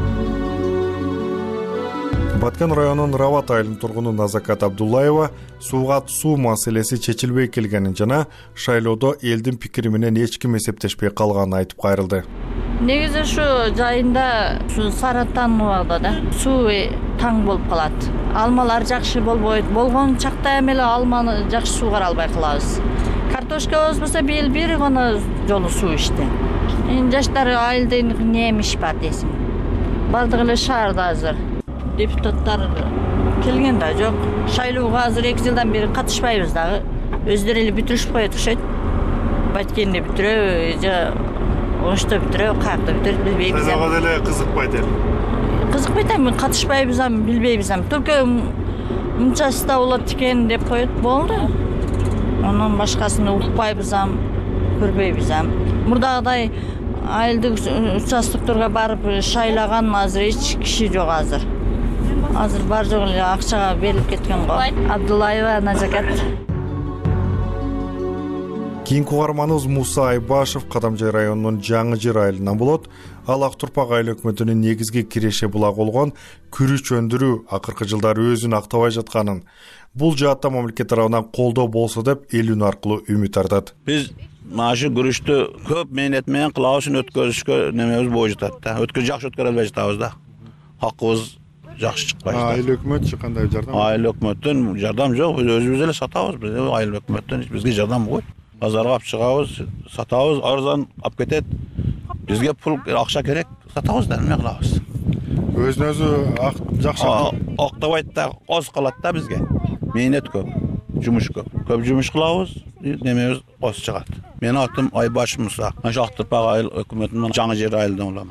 Баткен районунун Рават айылынын тургуну Назакат Абдуллаева сууга суу маселеси чечилбей келгенин жана шайлоодо элдин пикири менен эч ким эсептешпей калганын айтып кайрылды.
Негизи ушу жайында ушу саратан убагда да суу таң болуп калат. Алмалар жакшы болбойт. Болгон чакта эми эле алманы жакшы суу кара албай калабыз. Картошка өспөсө бир бир гана жолу суу иште. Эми жаштар айылда немиш бар десин. Бардыгы эле шаарда азыр. Депутаттар келген да жок. Шайлоого азыр эки жылдан бери катышпайбыз дагы. Өздөрү эле бүтүрүшүп коет окшойт. Баткенде бүтүрөбү же Ошто бүтүрөбү, каякта бүтүрөбү билбейбиз.
Шайлоого деле кызыкпайт эле.
Кызыкпайт эми, катышпайбыз ам, билбейбиз ам. Только мынчасы болот экен деп коет, болду. Анан башкасын укпайбыз ам, көрбөйбүз ам. Мурдагыдай айылдык участокторго барып шайлаган азыр эч киши жок азыр. Азыр бар жок эле акчага берилип кеткен го. Абдуллаева Назакат.
Кийинки угарманыбыз Муса Айбашев Кадамжай районунун Жаңы Жер айылынан болот. Ал Ак Турпак айыл өкмөтүнүн негизги киреше булагы болгон күрүч өндүрүү акыркы жылдары өзүн актабай жатканын, бул жаатта мамлекет тарабынан колдоо болсо деп элүүнү аркылуу үмүт артат.
Биз машы күрүштү көп мээнет менен кылабыз, өткөзүшкө немебиз бой жатат да. Өткөз жакшы өткөрө албай жатабыз да. Хакыбыз жакшы чыкпай жатат.
Айыл өкмөтчү кандай жардам?
Айыл өкмөттөн жардам жок, өзүбүз эле сатабыз. Биз айыл өкмөттөн бизге жардам койт. Базарга алып чыгабыз, сатабыз, арзан алып кетет. Бизге пул акча керек, сатабыз да эме кылабыз.
Өзүн өзү жакшы
актабайт да, оз калат да бизге. Мээнет көп, жумуш көп. Көп жумуш кылабыз, немебиз оз чыгат. Менин атым Айбаш Муса. Ошо Ак Турпак айыл өкмөтүнүн Жаңы Жер айылынан болом.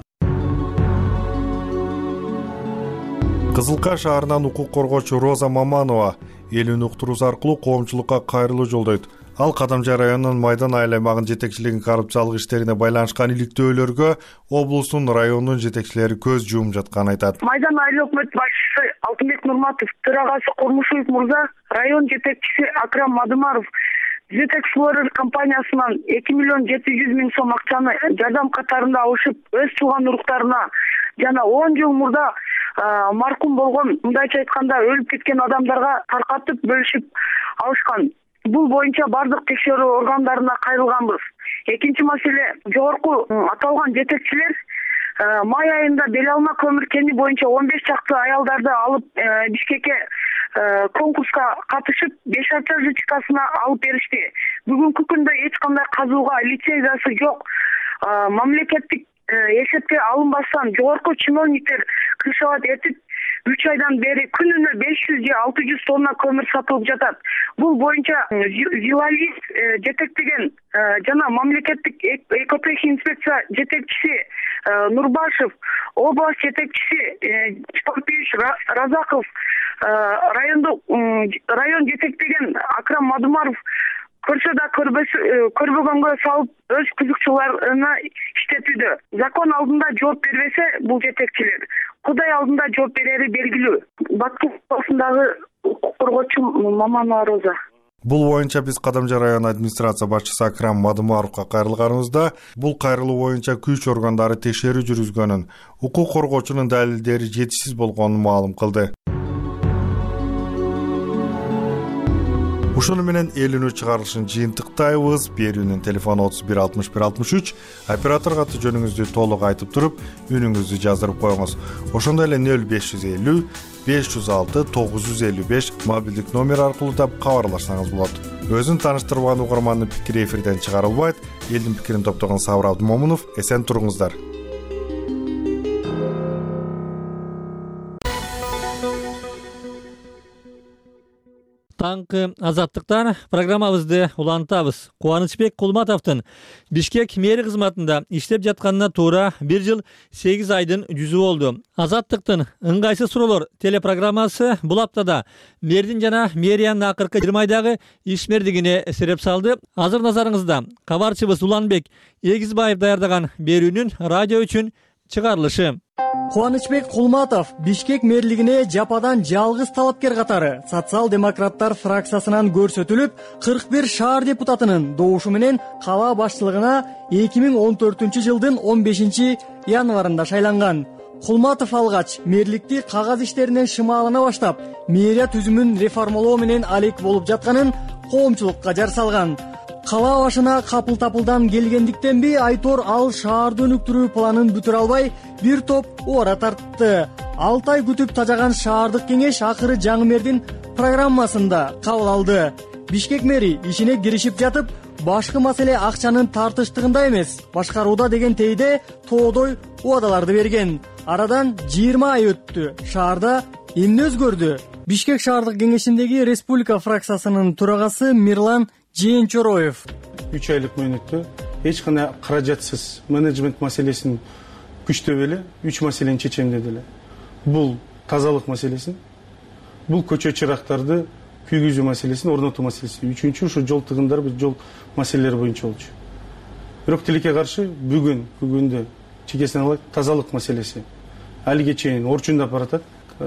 Кызылка шаарынан укук коргоочу Роза Маманова элүүнү уктуруусу аркылуу коомчулукка кайрылуу жолдойт. Ал Кадамжай районунун Майдан айыл аймагынын жетекчилигин коррупциялык иштерине байланышкан иликтөөлөргө облустун, райондун жетекчилери көз жуумуп жатканын айтат.
Майдан айыл өкмөт башчысы Алтынбек Нурматов, төрагасы Курмушев мырза, район жетекчиси Акрам Мадымаров Зет Эксплорер компаниясынан эки миллион жети жүз миң сом акчаны жардам катарында алышып, өз тууган уруктарына жана он жыл мурда маркум болгон, мындайча айтканда өлүп кеткен адамдарга таркатып бөлүшүп алышкан. Бул боюнча бардык текшерүү органдарына кайрылганбыз. Экинчи маселе, жогорку аталган жетекчилер май айында Бел Алма көмүр кени боюнча он беш чакты аялдарды алып Бишкекке конкурска катышып, беш арча жычкасына алып беришти. Бүгүнкү күндө эч кандай казууга лицензиясы жок. Мамлекеттик эсепке алынбастан жогорку чиновниктер кышабат этип үч айдан бери күнүнө беш жүз же алты жүз тонна көмүр сатылып жатат. Бул боюнча журналист жетектеген жана мамлекеттик экотех инспекция жетекчиси Нурбашев, область жетекчиси Чапарпиевич Разаков, райондук район жетектеген Акрам Мадымаров көрсө да көрбөгөнгө салып өз кызыкчыларына иштетүүдө. Закон алдында жооп бербесе бул жетекчилер Кудай алдында жооп берери белгилүү. Баткен областындагы укук коргоочу Маманова Роза.
Бул боюнча биз Кадамжай район администрация башчысы Акрам Мадымаровго кайрылганыбызда, бул кайрылуу боюнча күч органдары текшерүү жүргүзгөнүн, укук коргоочунун далилдери жетишсиз болгонун маалым кылды. Ушуну менен элүүнү чыгарылышын жыйынтыктайбыз. Берүүнүн телефону отуз бир алтымыш бир алтымыш үч. Операторго аты жөнүңүздү толук айтып туруп, үнүңүздү жаздырып коюңуз. Ошондой эле нөл беш жүз элүү беш жүз алты тогуз жүз элүү беш мобилдик номер аркылуу да кабарлашсаңыз болот. Өзүн тааныштырбаган угармандын пикири эфирден чыгарылбайт. Элдин пикирин топтогон Сабыр Абдымомунов, эсен туруңуздар.
Таңкы азаттыктан программабызды улантабыз. Кубанычбек Кулматовдун Бишкек мэри кызматында иштеп жатканына туура бир жыл сегиз айдын жүзү болду. Азаттыктын ыңгайсыз суроолор телепрограммасы бул аптада мэрдин жана мэриянын акыркы жыйырма айдагы ишмердигине сереп салды. Азыр назарыңызда кабарчыбыз Уланбек Эгизбаев даярдаган берүүнүн радио үчүн чыгарылышы.
Кубанычбек Кулматов Бишкек мэрлигине жападан жалгыз талапкер катары социал-демократтар фракциясынан көрсөтүлүп, кырк бир шаар депутатынын добушу менен кала башчылыгына эки миң он төртүнчү жылдын он бешинчи январында шайланган. Кулматов алгач мэрликти кагаз иштеринен шымалына баштап, мэрия түзүмүн реформалоо менен алек болуп жатканын коомчулукка жар салган. Кала башына капыл-тапылдан келгендиктенби, Айтор ал шаарды өнүктүрүү планын бүтүрө албай, бир топ убара тартты. алты ай күтүп тажаган шаардык кеңеш акыры жаңы мэрдин программасында кабыл алды. Бишкек мэри ишине киришип жатып, башкы маселе акчанын тартыштыгында эмес, башкарууда деген тейде тоодой убадаларды берген. Арадан жыйырма ай өттү. Шаарда эмне өзгөрдү? Бишкек шаардык кеңешиндеги Республика фракциясынын төрагасы Мирлан Жээнчороев.
үч айлык мөөнөттө эч кандай каражатсыз менеджмент маселесин күчтөп эле үч маселени чечем деди эле. Бул тазалык маселесин, бул көчө чырактарды күйгүзүү маселесин орнотуу маселеси, үчүнчү ушу жол тыгындар, жол маселелери боюнча болчу. Бирок тилекке каршы бүгүн күгүндө чекесин алайык, тазалык маселеси алиге чейин орчундап баратат.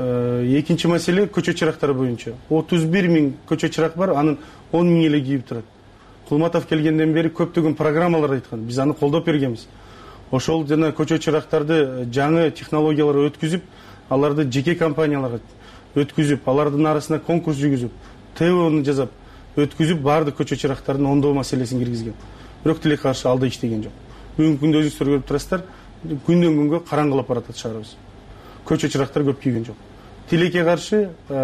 Экинчи маселе көчө чырактары боюнча отуз бир миң көчө чырак бар, анын он миң эле күйүп турат. Кулматов келгенден бери көптөгөн программалар айткан, биз аны колдоп бергенбиз. Ошол жана көчө чырактарды жаңы технологияларга өткүзүп, аларды жеке компанияларга өткүзүп, алардын арасына конкурс жүргүзүп, ТВны жасап, өткүзүп баардык көчө чырактардын ондоо маселесин киргизген. Бирок тилекке каршы алда иштеген жок. Бүгүнкү күндө өзүңүздөр көрүп турасыздар, күндөн күнгө караңгылап баратат шаарыбыз. Көчө чырактар көп күйгөн жок. Тилекке каршы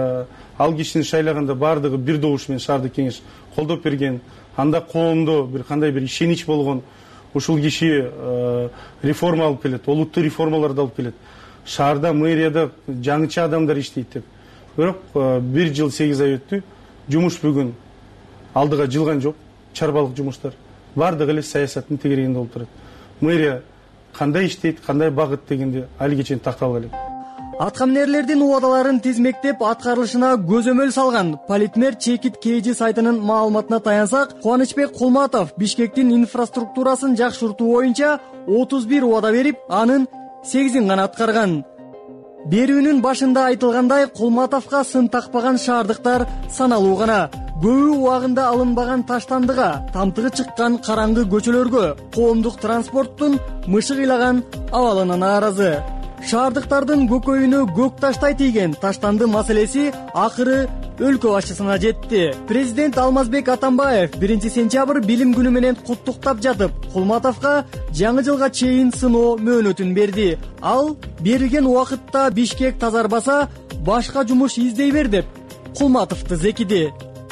ал кишини шайлаганда баардыгы бир добуш менен шаардык кеңеш колдоп берген, анда коомдо бир кандай бир ишенич болгон, ушул киши реформа алып келет, олуттуу реформаларды алып келет. Шаарда, мэрияда жаңыча адамдар иштейт деп. Бирок бир жыл сегиз ай өттү, жумуш бүгүн алдыга жылган жок, чарбалык жумуштар. Баардыгы эле саясаттын тегерегинде болуп турат. Мэрия кандай иштейт, кандай багыт дегенде али чейин такталып элек.
Аткаминерлердин убадаларын тизмектеп аткарылышына көзөмөл салган Политмер Чекит Кейжи сайтынын маалыматына таянсак, Кубанычбек Кулматов Бишкектин инфраструктурасын жакшыртуу боюнча отуз бир убада берип, анын сегизин гана аткарган. Берүүнүн башында айтылгандай, Кулматовго сын такпаган шаардыктар саналуу гана. Көбү убагында алынбаган таштандыга, тамтыгы чыккан караңгы көчөлөргө, коомдук транспорттун мышык ыйлаган абалына нааразы. Шаардыктардын көкөйүнө көк таштай тийген таштанды маселеси акыры өлкө башчысына жетти. Президент Алмазбек Атамбаев биринчи сентябрь билим күнү менен куттуктап жатып, Кулматовго жаңы жылга чейин сыноо мөөнөтүн берди. Ал берилген убакытта Бишкек тазарбаса, башка жумуш издей бер деп Кулматовду зекиди.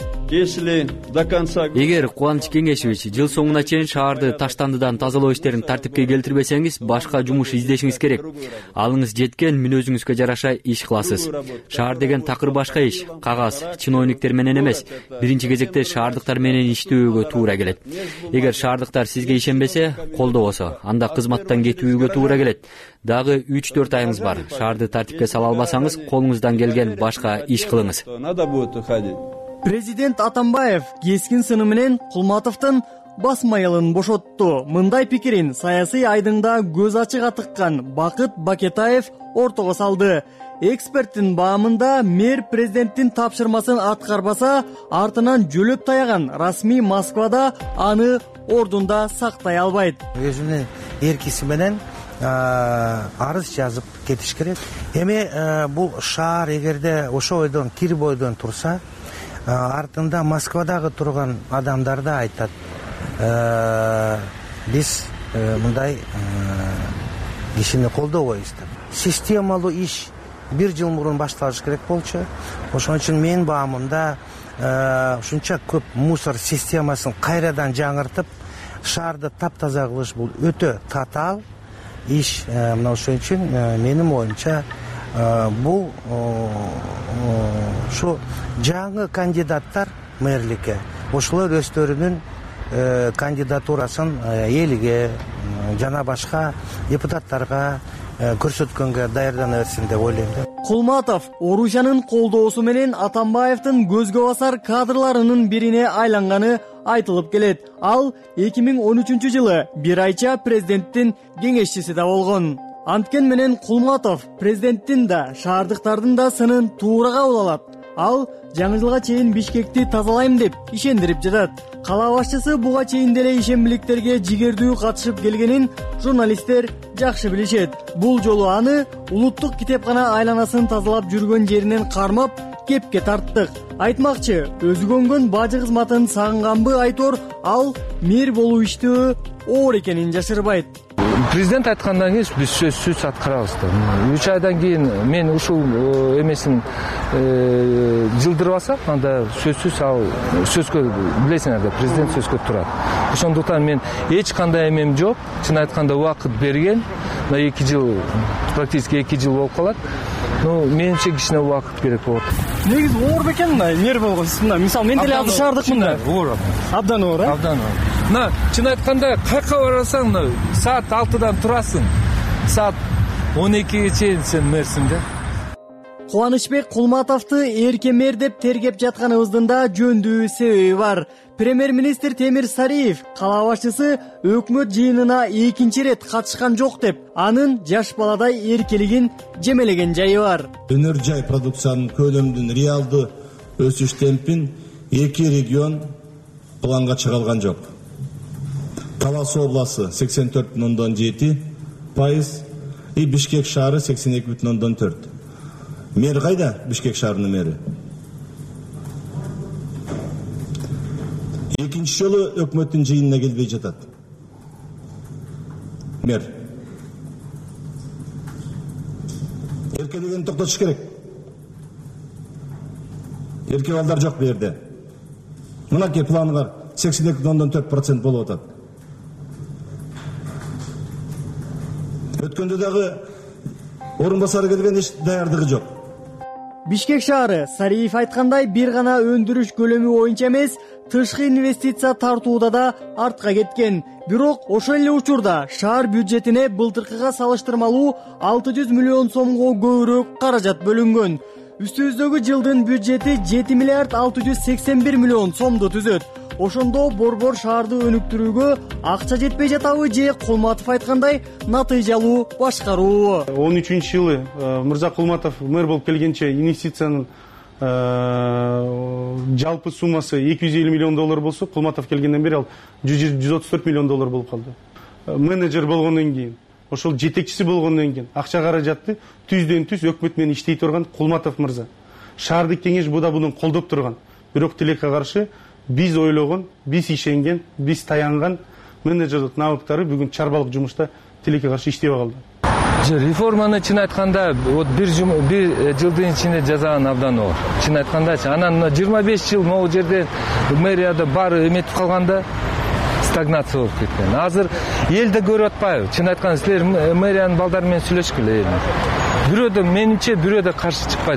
Эгер Кубаныч Кеңешевич жыл соңуна чейин шаарды таштандыдан тазалоо иштерин тартипке келтирбесеңиз, башка жумуш издешиңиз керек. Алыңыз жеткен, мен өзүңүзгө жараша иш кыласыз. Шаар деген такыр башка иш, кагаз, чиновниктер менен эмес. Биринчи кезекте шаардыктар менен иштөөгө туура келет. Эгер шаардыктар сизге ишенбесе, колдобосо, анда кызматтан кетүүгө туура келет. Дагы үч төрт айыңыз бар. Шаарды тартипке сала албасаңыз, колуңуздан келген башка иш кылыңыз.
Президент Атамбаев кескин сыны менен Кулматовдун бас майылын бошотту. Мындай пикирин саясий айдыңда көз ачык атыккан Бакыт Бакетаев ортого салды. Эксперттин баамында мэр президенттин тапшырмасын аткарбаса, артынан жөлөп таяган расмий Москвада аны ордунда сактай албайт.
Өзүнүн эркиси менен арыз жазып кетиш керек. Эми бул шаар эгерде ошо ойдон, кирип ойдон турса, артында Москвадагы турган адамдар да айтат, биз мындай кишини колдобойбуз деп. Системалуу иш бир жыл мурун башталыш керек болчу. Ошон үчүн менин баамымда ушунча көп мусор системасын кайрадан жаңыртып, шаарды таптаза кылыш бул өтө татаал иш. Мына ошон үчүн менин оюмча бул ушу жаңы кандидаттар мэрликке ошолор өздөрүнүн кандидатурасын элге жана башка депутаттарга көрсөткөнгө даярдана берсин деп ойлойм.
Кулматов Орусиянын колдоосу менен Атамбаевдин көзгө басар кадрларынын бирине айланганы айтылып келет. Ал эки миң он үчүнчү жылы бир айча президенттин кеңешчиси да болгон. Анткен менен Кулматов президенттин да шаардыктардын да сынын туура кабыл алат. Ал жаңы жылга чейин Бишкекти тазалайм деп ишендирип жатат. Кала башчысы буга чейин деле ишенбиликтерге жигердүү катышып келгенин журналисттер жакшы билишет. Бул жолу аны улуттук китепкана айланасын тазалап жүргөн жеринен кармап кепке тарттык. Айтмакчы, өзү көнгөн бажы кызматын сагынганбы Айтор, ал мэр болуу иштөө оор экенин жашырбайт.
Президент айткандан кийин биз сөзсүз аткарабыз да. үч айдан кийин мен ушул эмесин жылдырып алсак, анда сөзсүз ал сөзгө билесиңер да, президент сөзгө турат. Ошондуктан мен эч кандай эмем жок. Чын айтканда убакыт берген. Мына эки жыл, практически эки жыл болуп калат. Ну, менимче кичине убакыт керек болот.
Негизи оор бекен да, мэр болгонсуз. Мисалы мен деле азыр шаардыкмын да.
Оор.
Абдан оор, э?
Абдан оор. Мына чын айтканда кайка барасаң, саат алтыдан турасың. Саат он экиге чейин сен мэрсиң да.
Кубанычбек Кулматовду эрке мэр деп тергеп жатканыбыздын да жөндүү себеби бар. Премьер-министр Темир Сариев кала башчысы өкмөт жыйынына экинчи рет катышкан жок деп, анын жаш баладай эркелигин жемелеген жайы бар.
Өнөр жай продукциянын көлөмүнүн реалдуу өсүш темпин эки регион планга чыгарылган жок. Талас областы сексен төрт бүтүн ондон жети пайыз и Бишкек шаары сексен эки бүтүн ондон төрт. Мэр кайда? Бишкек шаарынын мэри. Экинчи жолу өкмөттүн жыйынына келбей жатат. Мэр. Эркелигин токтотуш керек. Эрке балдар жок бу жерде. Мынакей планы бар. сексен эки бүтүн ондон төрт процент болуп атат. Өткөндө дагы орун басары келген эч даярдыгы жок.
Бишкек шаары Сариев айткандай бир гана өндүрүш көлөмү боюнча эмес, тышкы инвестиция тартууда да артка кеткен. Бирок ошол эле учурда шаар бюджетине былтыркыга салыштырмалуу алты жүз миллион сомго көбүрөөк каражат бөлүнгөн. Үстүбүздөгү жылдын бюджети жети миллиард алты жүз сексен бир миллион сомду түзөт. Ошондо борбор шаарды өнүктүрүүгө акча жетпей жатабы же Кулматов айткандай натыйжалуу башкаруубу?
он үчүнчү жылы Мырза Кулматов мэр болуп келгенче инвестициянын жалпы суммасы эки жүз элүү миллион доллар болсо, Кулматов келгенден бери ал жүз отуз төрт миллион доллар болуп калды. Менеджер болгондон кийин, ошол жетекчиси болгондон кийин акча каражатты түздөн түз өкмөт менен иштей турган Кулматов мырза. Шаардык кеңеш буда муну колдоп турган. Бирок тилекке каршы биз ойлогон, биз ишенген, биз таянган менеджерлик навыктары бүгүн чарбалык жумушта тилекке каршы иштебей калды.
Реформаны чын айтканда вот бир бир жылдын ичинде жасаган абдан оор. Чын айткандачы, анан жыйырма беш жыл могу жерде мэрияда баары эметип калганда стагнация болуп кеткен. Азыр эл да көрүп атпайбы? Чын айтканда силер мэриянын балдары менен сүйлөшкүлө эл. Бирөө да менимче бирөө да каршы чыкпайт.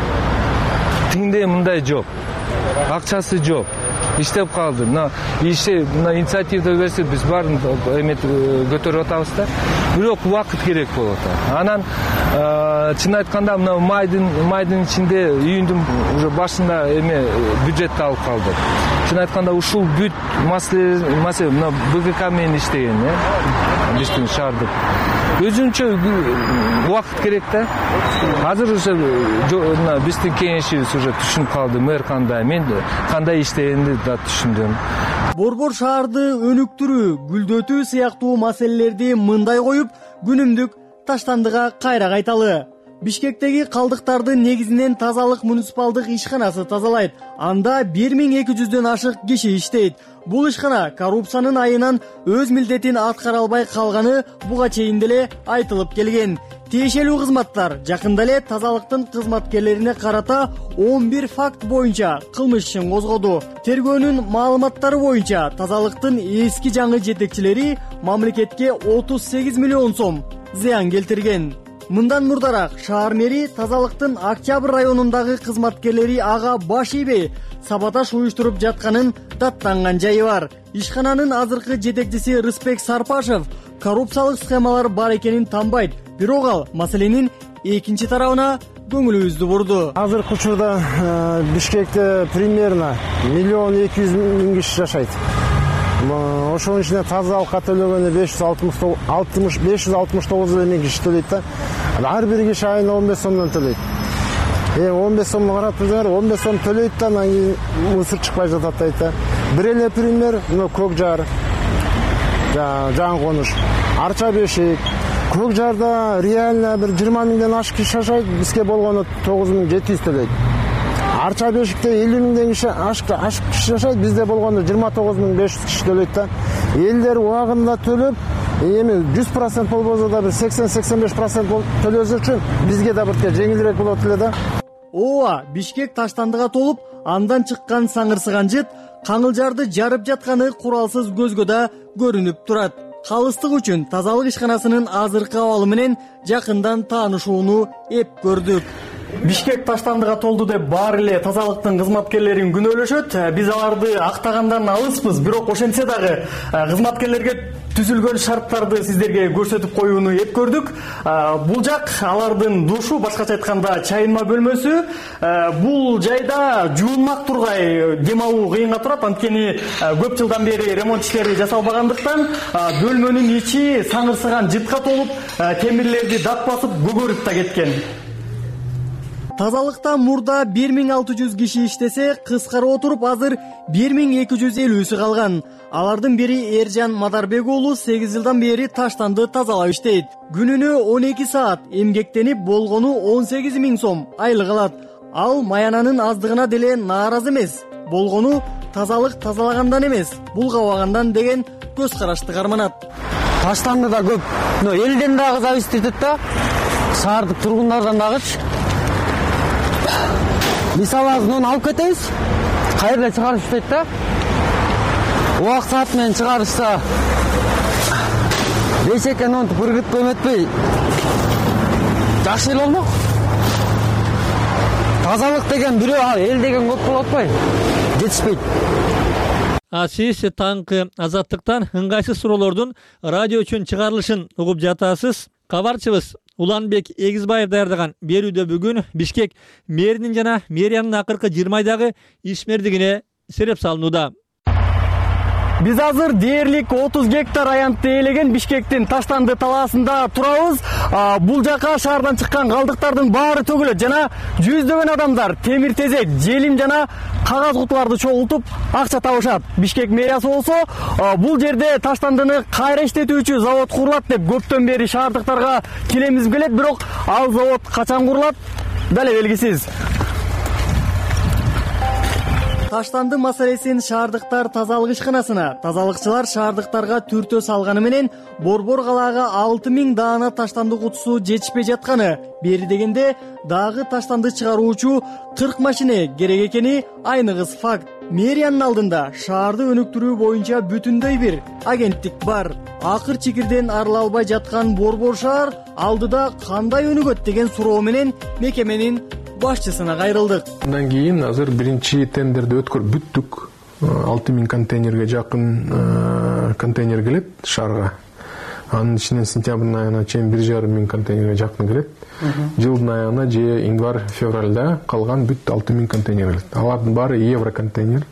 Тиңде мындай жок. Акчасы жок. Иштеп калды. Мына иши, мына инициатива берсе биз баарын эме көтөрүп атабыз да. Бирок убакыт керек болот. Анан чын айтканда мына майдын майдын ичинде июндун уже башында эме бюджетти алып калдык. Чын айтканда ушул бүт маселе маселе мына БГК менен иштеген, э? Биздин шаардык. Өзүнчө убакыт керек да. Азыр уже мына биздин кеңешибиз уже түшүнүп калды, мэр кандай, мен кандай иштегенди да түшүндүм.
Борбор шаарды өнүктүрүү, гүлдөтүү сыяктуу маселелерди мындай коюп, күнүмдүк таштандыга кайра кайталы. Бишкектеги калдыктарды негизинен тазалык муниципалдык ишканасы тазалайт. Анда бир миң эки жүздөн ашык киши иштейт. Бул ишкана коррупциянын айынан өз милдетин аткара албай калганы буга чейин деле айтылып келген. Тиешелүү кызматтар жакында эле тазалыктын кызматкерлерине карата он бир факт боюнча кылмыш ишин козгоду. Тергөөнүн маалыматтары боюнча тазалыктын эски жаңы жетекчилери мамлекетке отуз сегиз миллион сом зыян келтирген. Мындан мурдараак шаар мэри тазалыктын Октябрь районундагы кызматкерлери ага баш ийбей саботаж уюштуруп жатканын даттанган жайы бар. Ишкананын азыркы жетекчиси Рыспек Сарпашев коррупциялык схемалар бар экенин танбайт. Бирок ал маселенин экинчи тарабына көңүлүбүздү бурду.
Азыркы учурда Бишкекте примерно миллион эки жүз миң киши жашайт.
ошонун ичинде тазалыкка төлөгөнү беш жүз алтымыш беш жүз алтымыш тогуз эле миң киши төлөйт да. Ар бир киши айына он беш сомдон төлөйт. Эми он беш сомду карап турсаңар, он беш сом төлөйт да, анан кийин мусор чыкпай жатат дейт да. Бир эле пример, мына көк жар, жаңы конуш, арча бешик. Көк жарда реально бир жыйырма миңден ашык киши жашайт, бизге болгону тогуз миң жети жүз төлөйт. Арча бешикте элүү миңден киши ашык ашык киши жашайт, бизде болгону жыйырма тогуз миң беш жүз киши төлөйт да. Элдер убагында төлөп, эми жүз процент болбосо да бир сексен сексен беш процент төлөсө үчүн бизге да бир жеңилирээк болот эле да.
Ооба, Бишкек таштандыга толуп, андан чыккан саңырсыган жыт Каңылжарды жарып жатканы куралсыз көзгө да көрүнүп турат. Калыстык үчүн тазалык ишканасынын азыркы абалы менен жакындан таанышууну эп көрдүк. Бишкек таштандыга толду деп баары эле тазалыктын кызматкерлерин күнөөлөшөт. Биз аларды актагандан алыспыз, бирок ошентсе дагы кызматкерлерге түзүлгөн шарттарды сиздерге көрсөтүп коюуну эп көрдүк. Бул жак алардын душу, башкача айтканда чайынма бөлмөсү. Бул жайда жуунмак тургай дем алуу кыйынга турат, анткени көп жылдан бери ремонт иштери жасалбагандыктан бөлмөнүн ичи саңырсыган жытка толуп, темирлерди дат басып көгөрүп да кеткен. Тазалыкта мурда бир миң алты жүз киши иштесе, кыскара отуруп азыр бир миң эки жүз элүүсү калган. Алардын бири Эржан Мадарбек уулу сегиз жылдан бери таштанды тазалап иштейт. Күнүнө он эки саат эмгектенип болгону он сегиз миң сом айлык алат. Ал маянанын аздыгына деле нааразы эмес. Болгону тазалык тазалагандан эмес, булгабагандан деген көз карашты карманат.
Таштанды да көп, но элден дагы зависит этет да, шаардык тургундардан дагычы. Мисалы азын алып кетебиз, кайерде чыгарып иштейт да. Убак саат менен чыгарышса, беш экен онтуп ыргытып эметпей, жакшы эле болмок. Тазалык деген бирөө, эл деген көп болуп атпайбы? Жетишпейт.
А сиз таңкы Азаттыктан ыңгайсыз суроолордун радио үчүн чыгарылышын угуп жатасыз. Кабарчыбыз Уланбек Эгизбаев даярдаган берүүдө бүгүн Бишкек мэринин жана мэриянын акыркы жыйырма айдагы ишмердигине сереп салынууда.
Биз азыр дээрлик отуз гектар аянтты ээлеген Бишкектин Таштанды талаасында турабыз. Бул жака шаардан чыккан калдыктардын баары төгүлөт жана жүздөгөн адамдар темир тезек, желим жана кагаз кутуларды чогултуп акча табышат. Бишкек мэриясы болсо бул жерде Таштандыны кайра иштетүүчү завод курулат деп көптөн бери шаардыктарга келемизип келет, бирок ал завод качан курулат дале белгисиз. Таштанды маселесин шаардыктар тазалык ишканасына, тазалыкчылар шаардыктарга түртө салганы менен Борбор калаага алты миң даана таштанды кутусу жетишпей жатканы, бери дегенде дагы таштанды чыгаруучу кырк машине керек экени айныгыс факт. Мэриянын алдында шаарды өнүктүрүү боюнча бүтүндөй бир агенттик бар. Акыр чикирден арыла албай жаткан Борбор шаар алдыда кандай өнүгөт деген суроо менен мекеменин башчысына кайрылдык.
Андан кийин азыр биринчи тендерди өткөрүп бүттүк. алты миң контейнерге жакын контейнер келет шаарга. Анын ичинен сентябрдын айына чейин бир жарым миң контейнерге жакын келет. Жылдын айына же январь-февралда калган бүт алты миң контейнер келет. Алардын баары евро контейнер.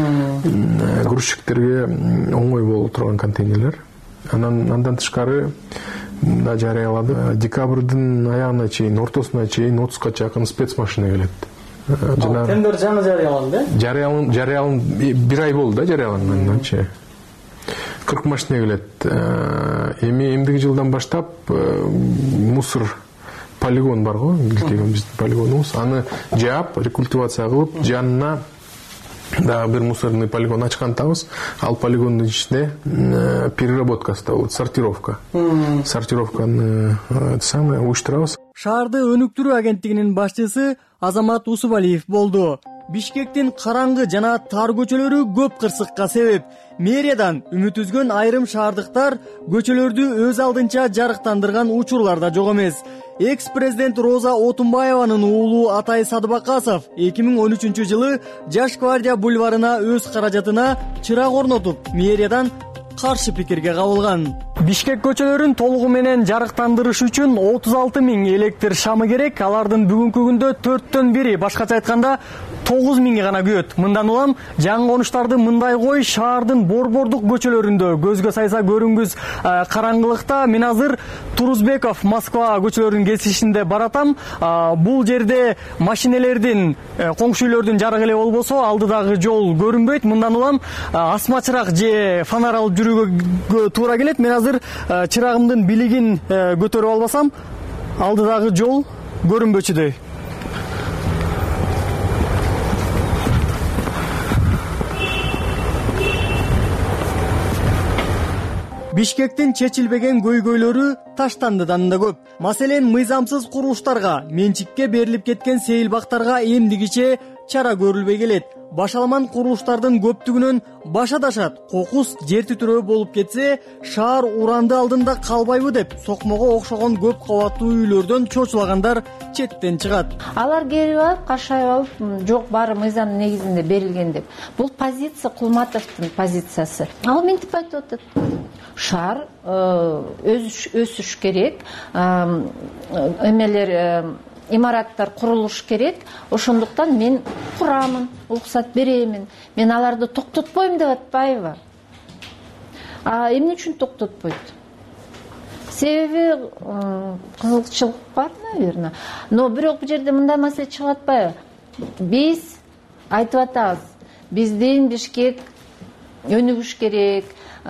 Грузчиктерге оңой болуп турган контейнерлер. Анан андан тышкары да жарыялады. Декабрдын аягына чейин, ортосуна чейин отузга жакын спецмашина келет.
Тендер жаңы жарыяланды?
Жарыялан, жарыялан бир ай болду да жарыяланганчы. кырк машина келет. Эми эмдиги жылдан баштап мусор полигон бар го, биздин полигонубуз. Аны жаап, рекультивация кылып, жанына да бир мусорный полигон ачкантабыз. Ал полигондун ичинде переработкасы, вот сортировка. Сортировканы самое уюштурабыз.
Шаарды өнүктүрүү агенттигинин башчысы Азамат Усубалиев болду. Бишкектин караңгы жана тар көчөлөрү көп кырсыкка себеп. Мэриядан үмүт үзгөн айрым шаардыктар көчөлөрдү өз алдынча жарыктандырган учурлар да жок эмес. Экс-президент Роза Отунбаеванын уулу Атай Садыбакасов эки миң он үчүнчү жылы Жаш гвардия бульварына өз каражатына чырак орнотуп, мэриядан каршы пикирге кабылган. Бишкек көчөлөрүн толугу менен жарыктандырыш үчүн отуз алты миң электр шамы керек. Алардын бүгүнкү күндө төрттөн бири, башкача айтканда тогуз миңге гана күйөт. Мындан улам жаңы конуштарды мындай кой шаардын борбордук көчөлөрүндө көзгө сайса көрүнгүс караңгылыкта. Мен азыр Турузбеков Москва көчөлөрүнүн кесишинде баратам. Бул жерде машинелердин, коңшу үйлөрдүн жарыгы эле болбосо, алдыдагы жол көрүнбөйт. Мындан улам асма чырак же фонарь алып жүрүүгө туура келет. Мен азыр чырагымдын билигин көтөрүп албасам, алдыдагы жол көрүнбөчүдөй. Бишкектин чечилбеген көйгөйлөрү таштандыдан да көп. Маселен, мыйзамсыз курулуштарга, менчикке берилип кеткен сейилбактарга эмдигиче чара көрүлбөй келет. Башаламан курулуштардын көптүгүнөн баш адашат. Кокус жер титирөө болуп кетсе, шаар уранды алдында калбайбы деп, сокмого окшогон көп кабаттуу үйлөрдөн чочулагандар четтен чыгат.
Алар келип алып, кашай алып, жок баары мыйзамдын негизинде берилген деп. Бул позиция Кулматовдун позициясы. Ал мынтип айтып атат. Шаар өсүш керек, эмелер имараттар курулуш керек. Ошондуктан мен курамын, уруксат беремин. Мен аларды токтотпойм деп атпайбы? А эмне үчүн токтотпойт? Себеби кызыкчылык бар, наверное. Но бирок бул жерде мындай маселе чыгып атпайбы? Биз айтып атабыз, биздин Бишкек өнүгүш керек,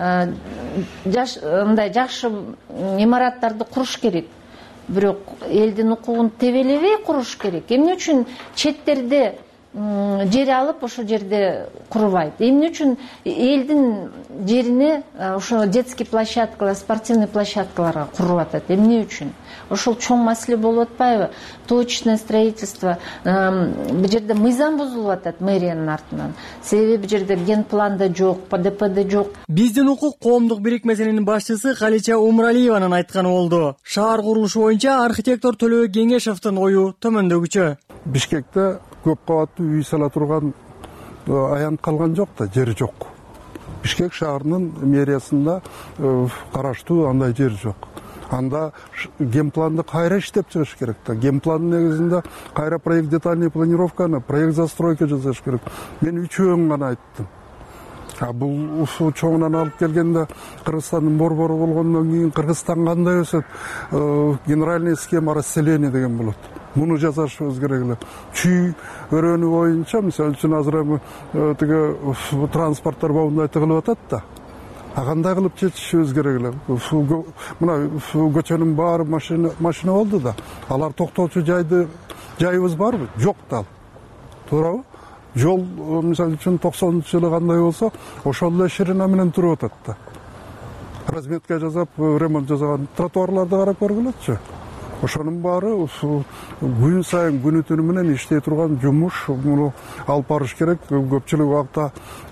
мындай жакшы имараттарды куруш керек. Бирок элдин укугун тебелебей куруш керек. Эмне үчүн четтерде жер алып ошол жерде курбайт? Эмне үчүн элдин жерине ошо детский площадкалар, спортивный площадкаларга куруп атат? Эмне үчүн? Ошол чоң маселе болуп атпайбы? Точечное строительство. Бул жерде мыйзам бузулуп атат мэриянын артынан. Себеби бул жерде генпланда жок, П Д П Д жок.
Биздин укук коомдук бирикмесинин башчысы Халича Умралиеванын айтканы болду. Шаар курулушу боюнча архитектор Төлөбек Кеңешевдин ою төмөндөгүчө.
Бишкекте көп кабаттуу үй сала турган аянт калган жок да, жер жок. Бишкек шаарынын мэриясында караштуу андай жер жок. Анда генпланды кайра иштеп чыгыш керек да. Генпландын негизинде кайра проект детальный планировканы, проект застройка жасаш керек. Мен үчөөн гана айттым. А бул чоңунан алып келгенде Кыргызстандын борбору болгондон кийин Кыргызстан кандай өсөт? Генеральная схема расселения деген болот. Муну жасашыбыз керек эле. Чүй өрөөнү боюнча, мисалы үчүн азыр эми тиги транспорттор бабындай тыгылып атат да. А кандай кылып чечишибиз керек эле? Мына көчөнүн баары машина машина болду да. Алар токтоочу жайды жайыбыз барбы? Жок да. Туурабы? Жол мисалы үчүн токсонунчу жылы кандай болсо, ошол эле ширина менен туруп атат да. Разметка жасап, ремонт жасаган тротуарларды карап көргүлөчү. Ошонун баары күн сайын күнү түнү менен иштей турган жумуш, муну алып барыш керек. Көпчүлүк убакта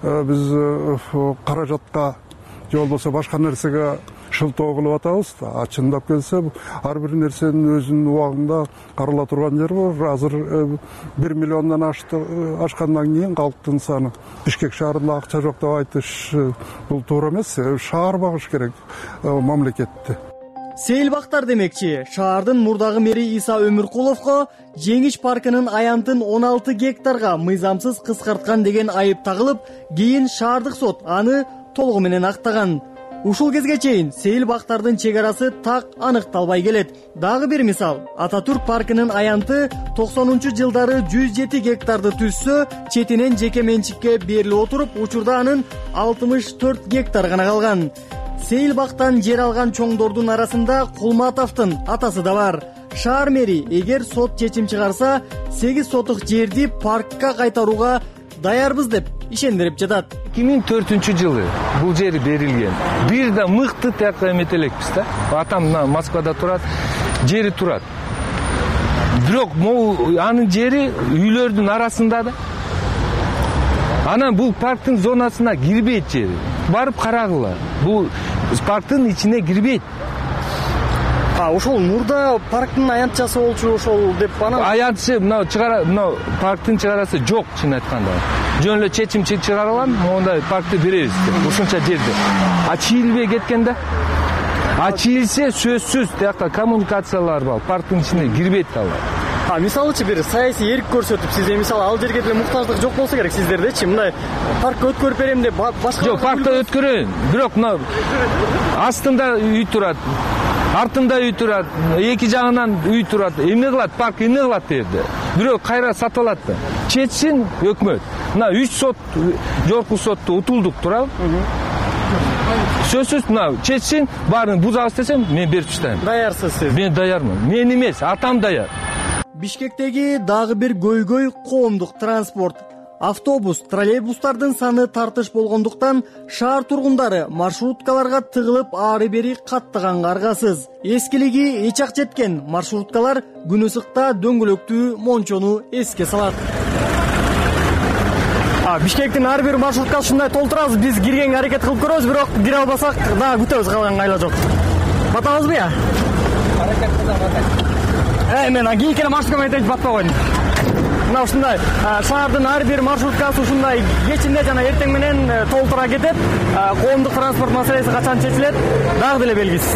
биз каражатка же болбосо башка нерсеге шылтоо кылып атабыз да. А чындап келсе, ар бир нерсенин өзүнүн убагында карала турган жер бар. Азыр бир миллиондон ашкандан кийин калктын саны Бишкек шаарында акча жок деп айтыш бул туура эмес. Шаар багыш керек мамлекетти.
Сейилбактар демекчи, шаардын мурдагы мэри Иса Өмүркуловго Жеңиш паркынын аянтын он алты гектарга мыйзамсыз кыскарткан деген айып тагылып, кийин шаардык сот аны толугу менен актаган. Ушул кезге чейин сейилбактардын чек арасы так аныкталбай келет. Дагы бир мисал, Ататүрк паркынын аянты токсонунчу жылдары жүз жети гектарды түзсө, четинен жеке менчикке берилип отуруп, учурда анын алтымыш төрт гектар гана калган. Сейилбактан жер алган чоңдордун арасында Кулматовдун атасы да бар. Шаар мэри эгер сот чечим чыгарса, сегиз сотук жерди паркка кайтарууга даярбыз деп ишендирип жатат.
эки миң төртүнчү жылы бул жер берилген. Бир да мыкты тияка эметелекпиз да. Атам мына Москвада турат, жери турат. Бирок могу анын жери үйлөрдүн арасында да. Анан бул парктын зонасына кирбейт жери. Барып карагыла. Бул парктын ичине кирбейт.
А ошол мурда парктын аянтчасы болчу ошол деп анан
аянтчы мына чыгара мына парктын чыгарасы жок, чын айтканда. Жөн эле чечим чыгарылган, мондай паркты беребиз деп. Ушунча жерде. А чийилбей кеткенде? А чийилсе сөзсүз тияка коммуникациялар бар, парктын ичине кирбейт алар.
А мисалычы бир саясий эрк көрсөтүп, сизде мисалы ал жерге деле муктаждык жок болсо керек сиздердечи, мындай паркка өткөрүп берем деп башка
жок, паркта өткөрөйүн, бирок мына астында үй турат, артында үй турат, эки жагынан үй турат, эмне кылат, парк эмне кылат деді. Бирок кайра сатып алат да. Чечсин өкмөт. Мына үч сот, жогорку сотто утулдук турабы? Сөзсүз мына чечсин, баарын бузабыз десем, мен берип таштайм.
Даярсыз сиз?
Мен даярмын. Мен эмес, атам даяр.
Бишкектеги дагы бир көйгөй коомдук транспорт. Автобус, троллейбустардын саны тартыш болгондуктан шаар тургундары маршруткаларга тыгылып ары бери каттаганга аргасыз. Эскилиги эч ак жеткен маршруткалар күн ысыкта дөңгөлөктүү мончону эске салат. Бишкектин ар бир маршруткасы ушундай толтурабыз, биз киргенге аракет кылып көрөбүз, бирок кире албасак дагы күтөбүз, калганга айла жок. Батабызбы я? Аракет кылабыз. Э, мен кийинки маршрутка менен батпа койдум. Мына ушундай шаардын ар бир маршруткасы ушундай кечинде жана эртең менен толтура кетет. Коомдук транспорт маселеси качан чечилет, дагы деле белгисиз.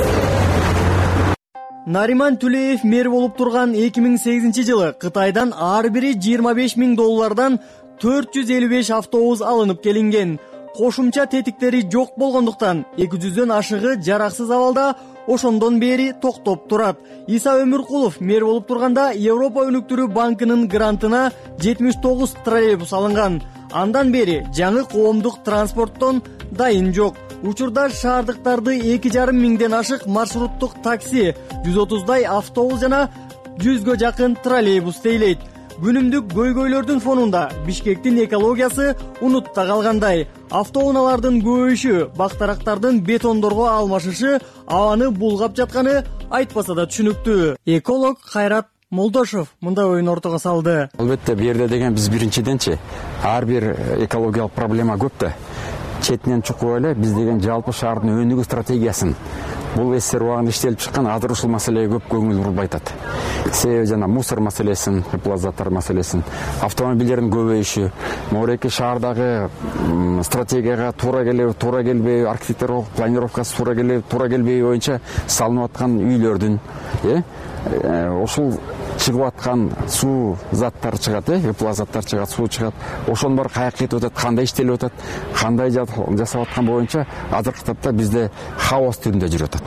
Нариман Түлеев мэр болуп турган эки миң сегизинчи жылы Кытайдан ар бири жыйырма беш миң доллардан төрт жүз элүү беш автобус алынып келинген. Кошумча тетиктери жок болгондуктан эки жүздөн ашыгы жараксыз абалда ошондон бери токтоп турат. Иса Өмүркулов мэр болуп турганда Европа өнүктүрүү банкынын грантына жетимиш тогуз троллейбус алынган. Андан бери жаңы коомдук транспорттон дайын жок. Учурда шаардыктарды эки жарым миңден ашык маршруттук такси, жүз отуздай автобус жана жүзгө жакын троллейбус тейлейт. Күнүмдүк көйгөйлөрдүн фонунда Бишкектин экологиясы унутта калгандай. Автоунаалардын көбөйүшү, бактарактардын бетондорго алмашышы абаны булгап жатканы айтпаса да түшүнүктүү. Эколог Кайрат Молдошов мындай оюн ортого салды.
Албетте, бу жерде деген биз биринчиденчи ар бир экологиялык проблема көп да. Четинен чукуп эле биз деген жалпы шаардын өнүгүү стратегиясын бул эсер убагында иштелип чыккан азыр ушул маселеге көп көңүл бурбай атат. Себеби жана мусор маселесин, плазаттар маселесин, автомобилдердин көбөйүшү, моореки шаардагы стратегияга туура келеби, туура келбейби, архитектура планировкасы туура келеби, туура келбейби боюнча салынып аткан үйлөрдүн, э, ушул чыгып аткан суу заттар чыгат, э, плазаттар чыгат, суу чыгат. Ошонун баары каяка кетип атат, кандай иштелип атат, кандай жасап аткан боюнча азыркы тапта бизде хаос түрүндө жүрүп атат.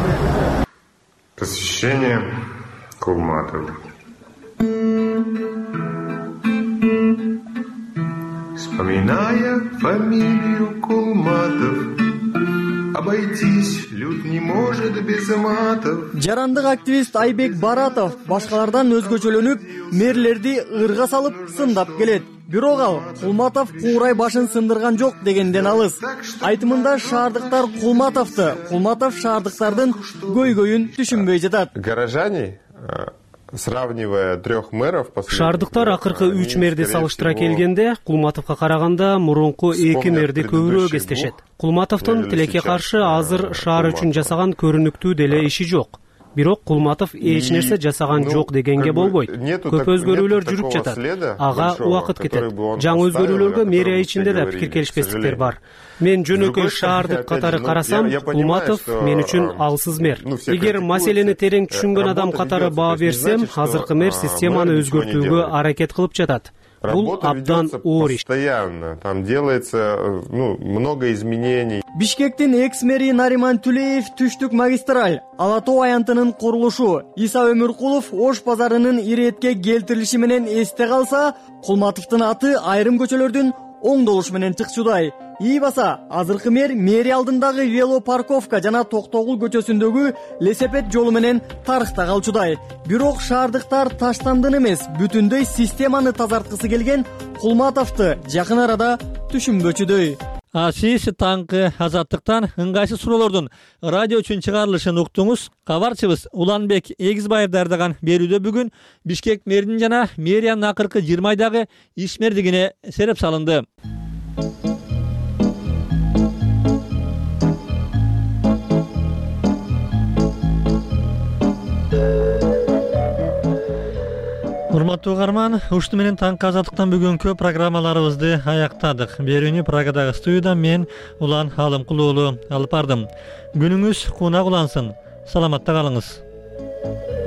Посвящение Кулматову. Вспоминая фамилию Кулматов, обойтись люд не может без матов.
Жарандык активист Айбек Баратов башкалардан өзгөчөлөнүп, мэрлерди ырга салып сындап келет. Бирок ал Кулматов куурай башын сындырган жок дегенден алыс. Айтымында шаардыктар Кулматовду, Кулматов шаардыктардын көйгөйүн түшүнбөй жатат.
Горожане, сравнивая трех мэров,
шаардыктар акыркы үч мэрди салыштыра келгенде Кулматовго караганда мурунку эки мэрди көбүрөөк эстешет. Кулматовдун тилекке каршы азыр шаар үчүн жасаган көрүнүктүү деле иши жок. Бирок Кулматов эч нерсе жасаган жок дегенге болбойт. Көп өзгөрүүлөр жүрүп жатат. Ага убакыт кетет. Жаңы өзгөрүүлөргө мэрия ичинде да пикир келишпестиктер бар. Мен жөнөкөй шаардык катары карасам, Кулматов мен үчүн алсыз мэр. Эгер маселени терең түшүнгөн адам катары баа берсем, азыркы мэр системаны өзгөртүүгө аракет кылып жатат. Бул абдан оор иш.
Постоянно там делается, ну, много изменений.
Бишкектин экс-мэри Нариман Түлеев түштүк магистраль, Ала тоо аянтынын курулушу, Иса Өмүркулов Ош базарынын иретке келтирилиши менен эсте калса, Кулматовдун аты айрым көчөлөрдүн оңдолушу менен чыкчудай. И баса, азыркы мэр мэрия алдындагы велопарковка жана Токтогул көчөсүндөгү велосипед жолу менен тарыхта калчудай. Бирок шаардыктар таштандын эмес, бүтүндөй системаны тазарткысы келген Кулматовду жакын арада түшүнбөчүдөй.
А сиз таңкы Азаттыктан ыңгайсыз суроолордун радио үчүн чыгарылышын уктуңуз. Кабарчыбыз Уланбек Эгизбаев даярдаган берүүдө бүгүн Бишкек мэринин жана мэриянын акыркы жыйырма айдагы ишмердигине сереп салынды. Урматтуу угарман, ушуну менен таңкы Азаттыктан бүгүнкү программаларыбызды аяктадык. Берүүнү Прагадагы студиядан мен Улан Алымкул уулу алып бардым. Күнүңүз кунак улансын. Саламатта калыңыз.